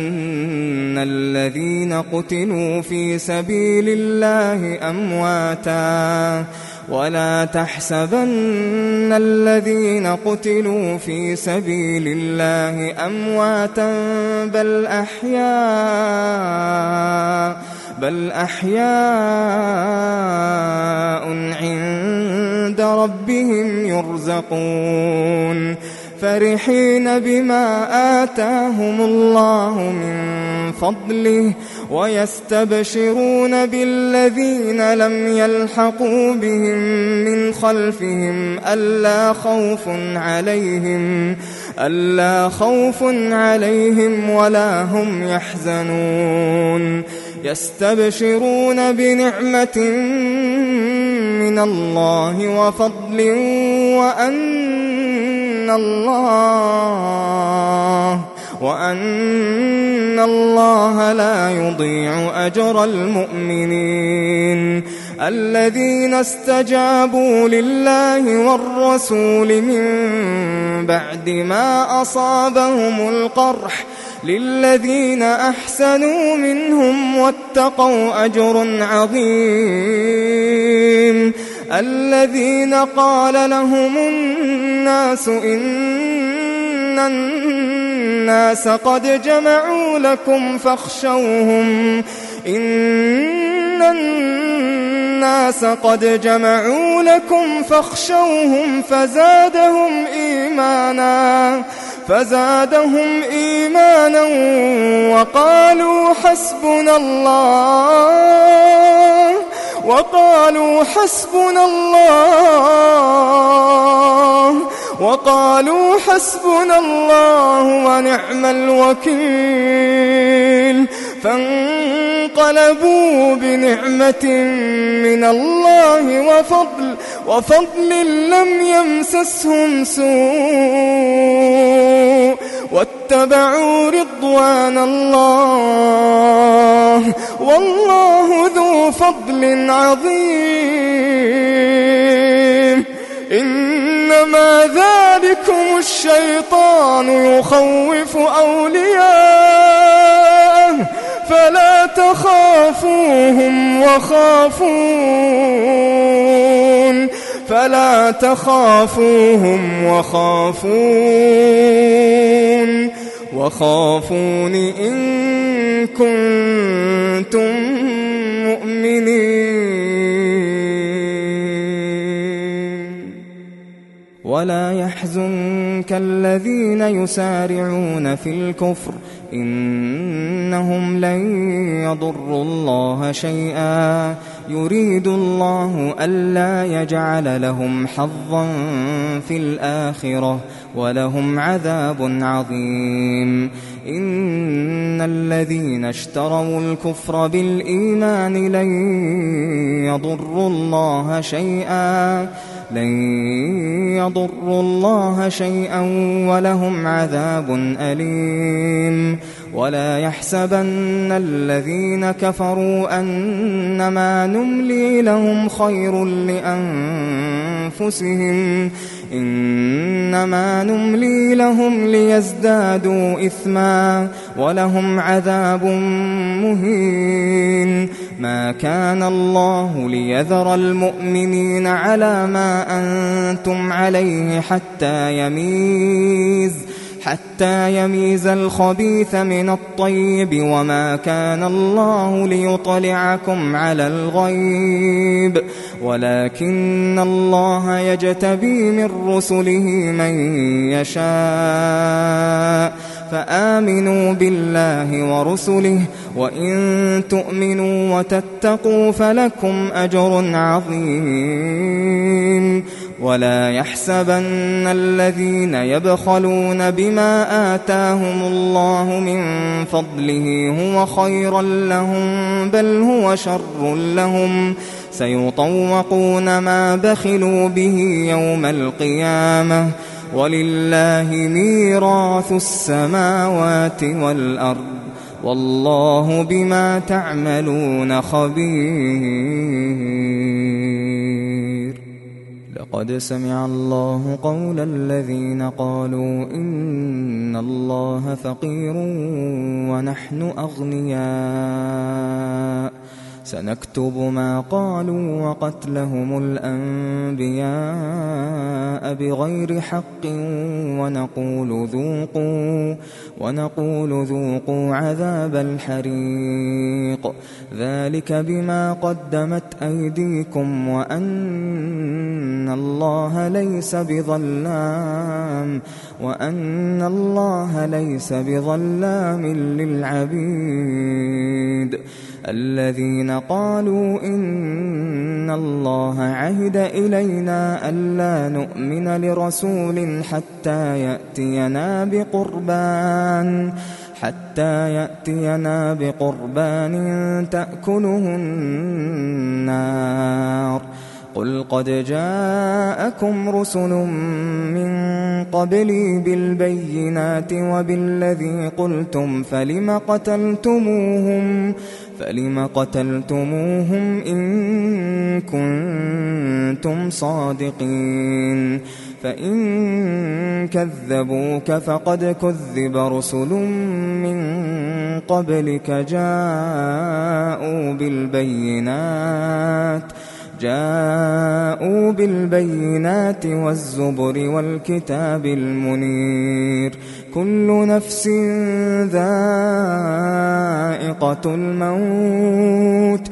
الذين قتلوا في سبيل الله أمواتا ولا تحسبن الذين قتلوا في سبيل الله أمواتا بل أحياء بل أحياء عند ربهم يرزقون فرحين بما آتاهم الله من فضله ويستبشرون بالذين لم يلحقوا بهم من خلفهم ألا خوف عليهم ألا خوف عليهم ولا هم يحزنون يستبشرون بنعمة من الله وفضل وأن الله وأن الله لا يضيع أجر المؤمنين الذين استجابوا لله والرسول من بعد ما أصابهم القرح للذين أحسنوا منهم واتقوا أجر عظيم الذين قال لهم الناس إن الناس قد جمعوا لكم فاخشوهم إن الناس قد جمعوا لكم فاخشوهم فزادهم إيمانا فزادهم إيمانا وقالوا حسبنا الله وقالوا حسبنا الله وقالوا حسبنا الله ونعم الوكيل فانقلبوا بنعمة من الله وفضل, وفضل لم يمسسهم سوء واتبعوا رضوان الله والله ذو فضل عظيم. إنما ذلكم الشيطان يخوف أولياءه فلا تخافوهم وخافون فلا تخافوهم وخافون وخافون إن كنتم مؤمنين. ولا يحزنك الذين يسارعون في الكفر إنهم لن يضروا الله شيئا يريد الله ألا يجعل لهم حظا في الآخرة ولهم عذاب عظيم. إن الذين اشتروا الكفر بالإيمان لن يضروا الله شيئا لن يضروا الله شيئا ولهم عذاب أليم. ولا يحسبن الذين كفروا أنما نملي لهم خير لأنفسهم إنما نملي لهم ليزدادوا إثما ولهم عذاب مهين. ما كان الله ليذر المؤمنين على ما أنتم عليه حتى يميز حتى يميز الخبيث من الطيب وما كان الله ليطلعكم على الغيب ولكن الله يجتبي من رسله من يشاء فآمنوا بالله ورسله وإن تؤمنوا وتتقوا فلكم أجر عظيم. ولا يحسبن الذين يبخلون بما آتاهم الله من فضله هو خيرا لهم بل هو شر لهم سيطوقون ما بخلوا به يوم القيامة ولله ميراث السماوات والأرض والله بما تعملون خبير. لقد سمع الله قول الذين قالوا إن الله فقير ونحن أغنياء سنكتب ما قالوا وقتلهم الأنبياء بغير حق ونقول ذوقوا ونقول ذوقوا عذاب الحريق ذلك بما قدمت أيديكم وأن الله ليس بظلام وأن الله ليس بظلام للعبيد. الذين قالوا إن الله عهد إلينا ألا نؤمن لرسول حتى يأتينا بقربان حتى يأتينا بقربان تأكله النار قل قد جاءكم رسل من قبلي بالبينات وبالذي قلتم فلم قتلتموهم فلم قتلتموهم إن كنتم صادقين فإن كذبوك فقد كذب رسل من قبلك جاءوا بالبينات جاءوا بالبينات والزبر والكتاب المنير كل نفس ذائقة الموت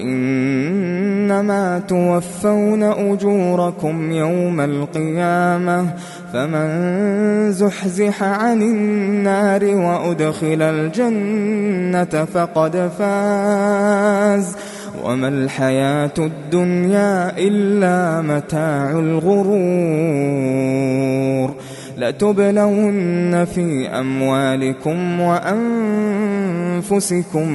وإنما توفون أجوركم يوم القيامة فمن زحزح عن النار وأدخل الجنة فقد فاز وما الحياة الدنيا إلا متاع الغرور لتبلون في أموالكم وأنفسكم أنفسكم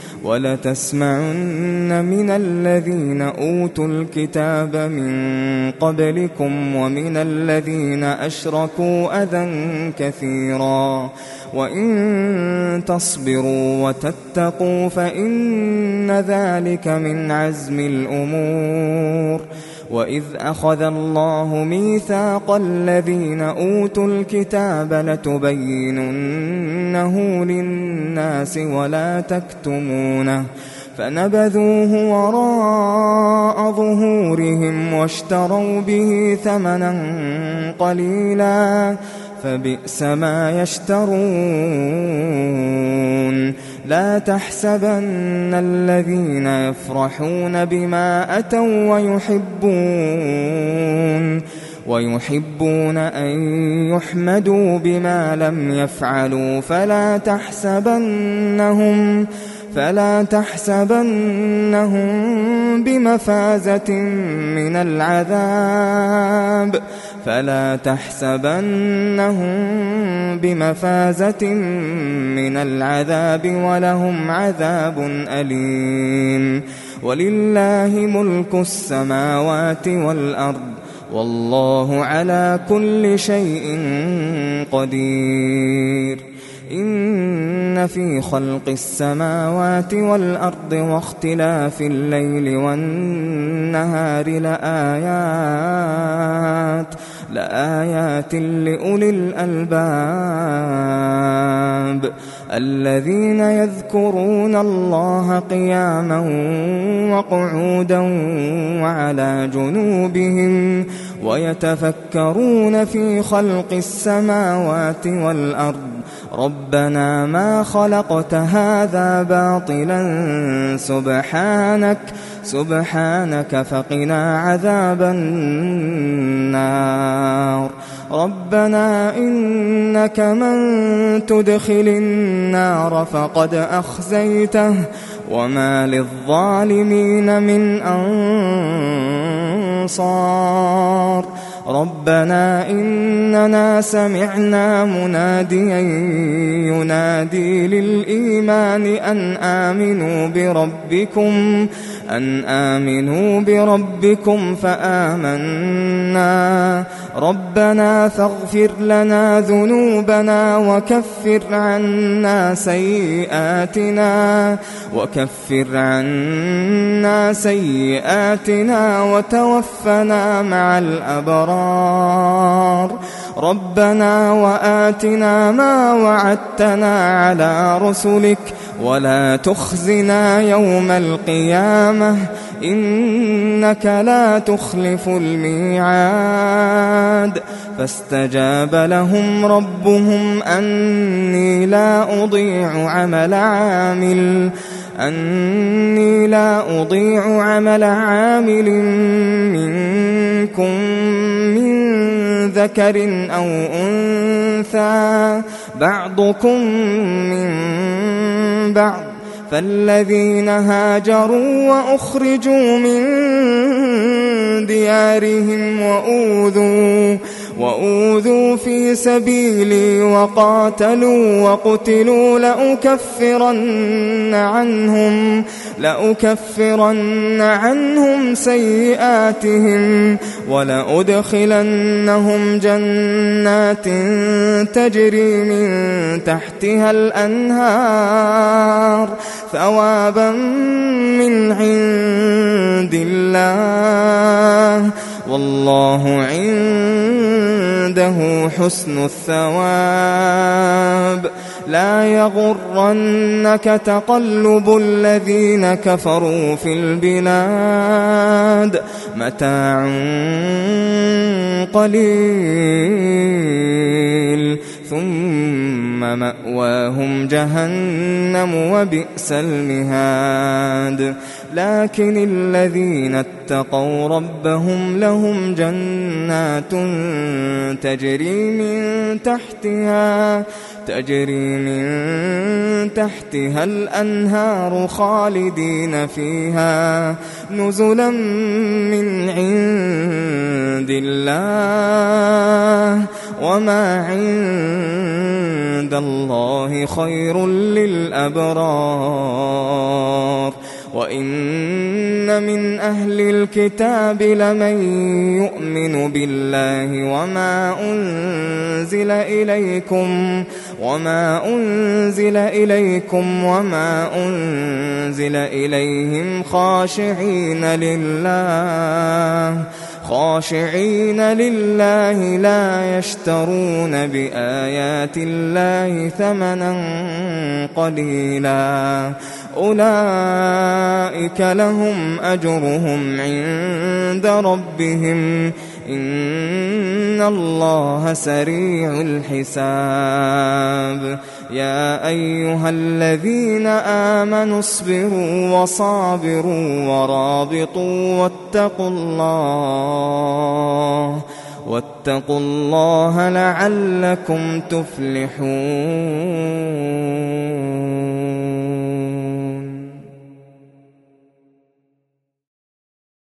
ولتسمعن من الذين أوتوا الكتاب من قبلكم ومن الذين أشركوا أذى كثيرا وإن تصبروا وتتقوا فإن ذلك من عزم الأمور. وإذ أخذ الله ميثاق الذين أوتوا الكتاب لتبيننه للناس ولا تكتمونه فنبذوه وراء ظهورهم واشتروا به ثمنا قليلا فبئس ما يشترون. لا تحسبن الذين يفرحون بما أتوا ويحبون ويحبون أن يحمدوا بما لم يفعلوا فلا تحسبنهم فلا تحسبنهم بمفازة من العذاب فلا تحسبنهم بمفازة من العذاب ولهم عذاب أليم. ولله ملك السماوات والأرض والله على كل شيء قدير. إن في خلق السماوات والأرض واختلاف الليل والنهار لآيات لآيات لأولي الألباب الذين يذكرون الله قياما وقعودا وعلى جنوبهم ويتفكرون في خلق السماوات والأرض ربنا ما خلقت هذا باطلا سبحانك سبحانك فقنا عذاب النار. ربنا إنك من تدخل النار فقد أخزيته وما للظالمين من أنصار. ربنا إننا سمعنا مناديا ينادي للإيمان أن آمنوا بربكم أن آمنوا بربكم فآمنا ربنا فاغفر لنا ذنوبنا وكفر عنا سيئاتنا وكفر عنا سيئاتنا وتوفنا مع الأبرار. ربنا وآتنا ما وعدتنا على رسلك ولا تخزنا يوم القيامة إنك لا تخلف الميعاد. فاستجاب لهم ربهم أني لا أضيع عمل عامل أني لا أضيع عمل عامل منكم من ذكر أو أنثى بعضكم من بعض فالذين هاجروا وأخرجوا من ديارهم وأوذوا وأوذوا في سبيلي وقاتلوا وقتلوا لأكفرن عنهم لأكفرن عنهم سيئاتهم ولأدخلنهم جنات تجري من تحتها الأنهار ثوابا من عند الله والله عنده حسن الثواب. لا يغرنك تقلب الذين كفروا في البلاد متاع قليل ثم مأواهم جهنم وبئس المهاد. لكن الذين اتقوا ربهم لهم جنات تجري من تحتها تجري من تحتها الأنهار خالدين فيها نزلا من عند الله وما عند الله خير للأبرار. وإن من أهل الكتاب لمن يؤمن بالله وما أنزل إليكم وما أنزل إليكم وما أنزل إليهم خاشعين لله خاشعين لله لا يشترون بآيات الله ثمنا قليلا أولئك لهم أجرهم عند ربهم إن الله سريع الحساب. يا أيها الذين آمنوا اصبروا وصابروا ورابطوا واتقوا الله واتقوا الله لعلكم تفلحون.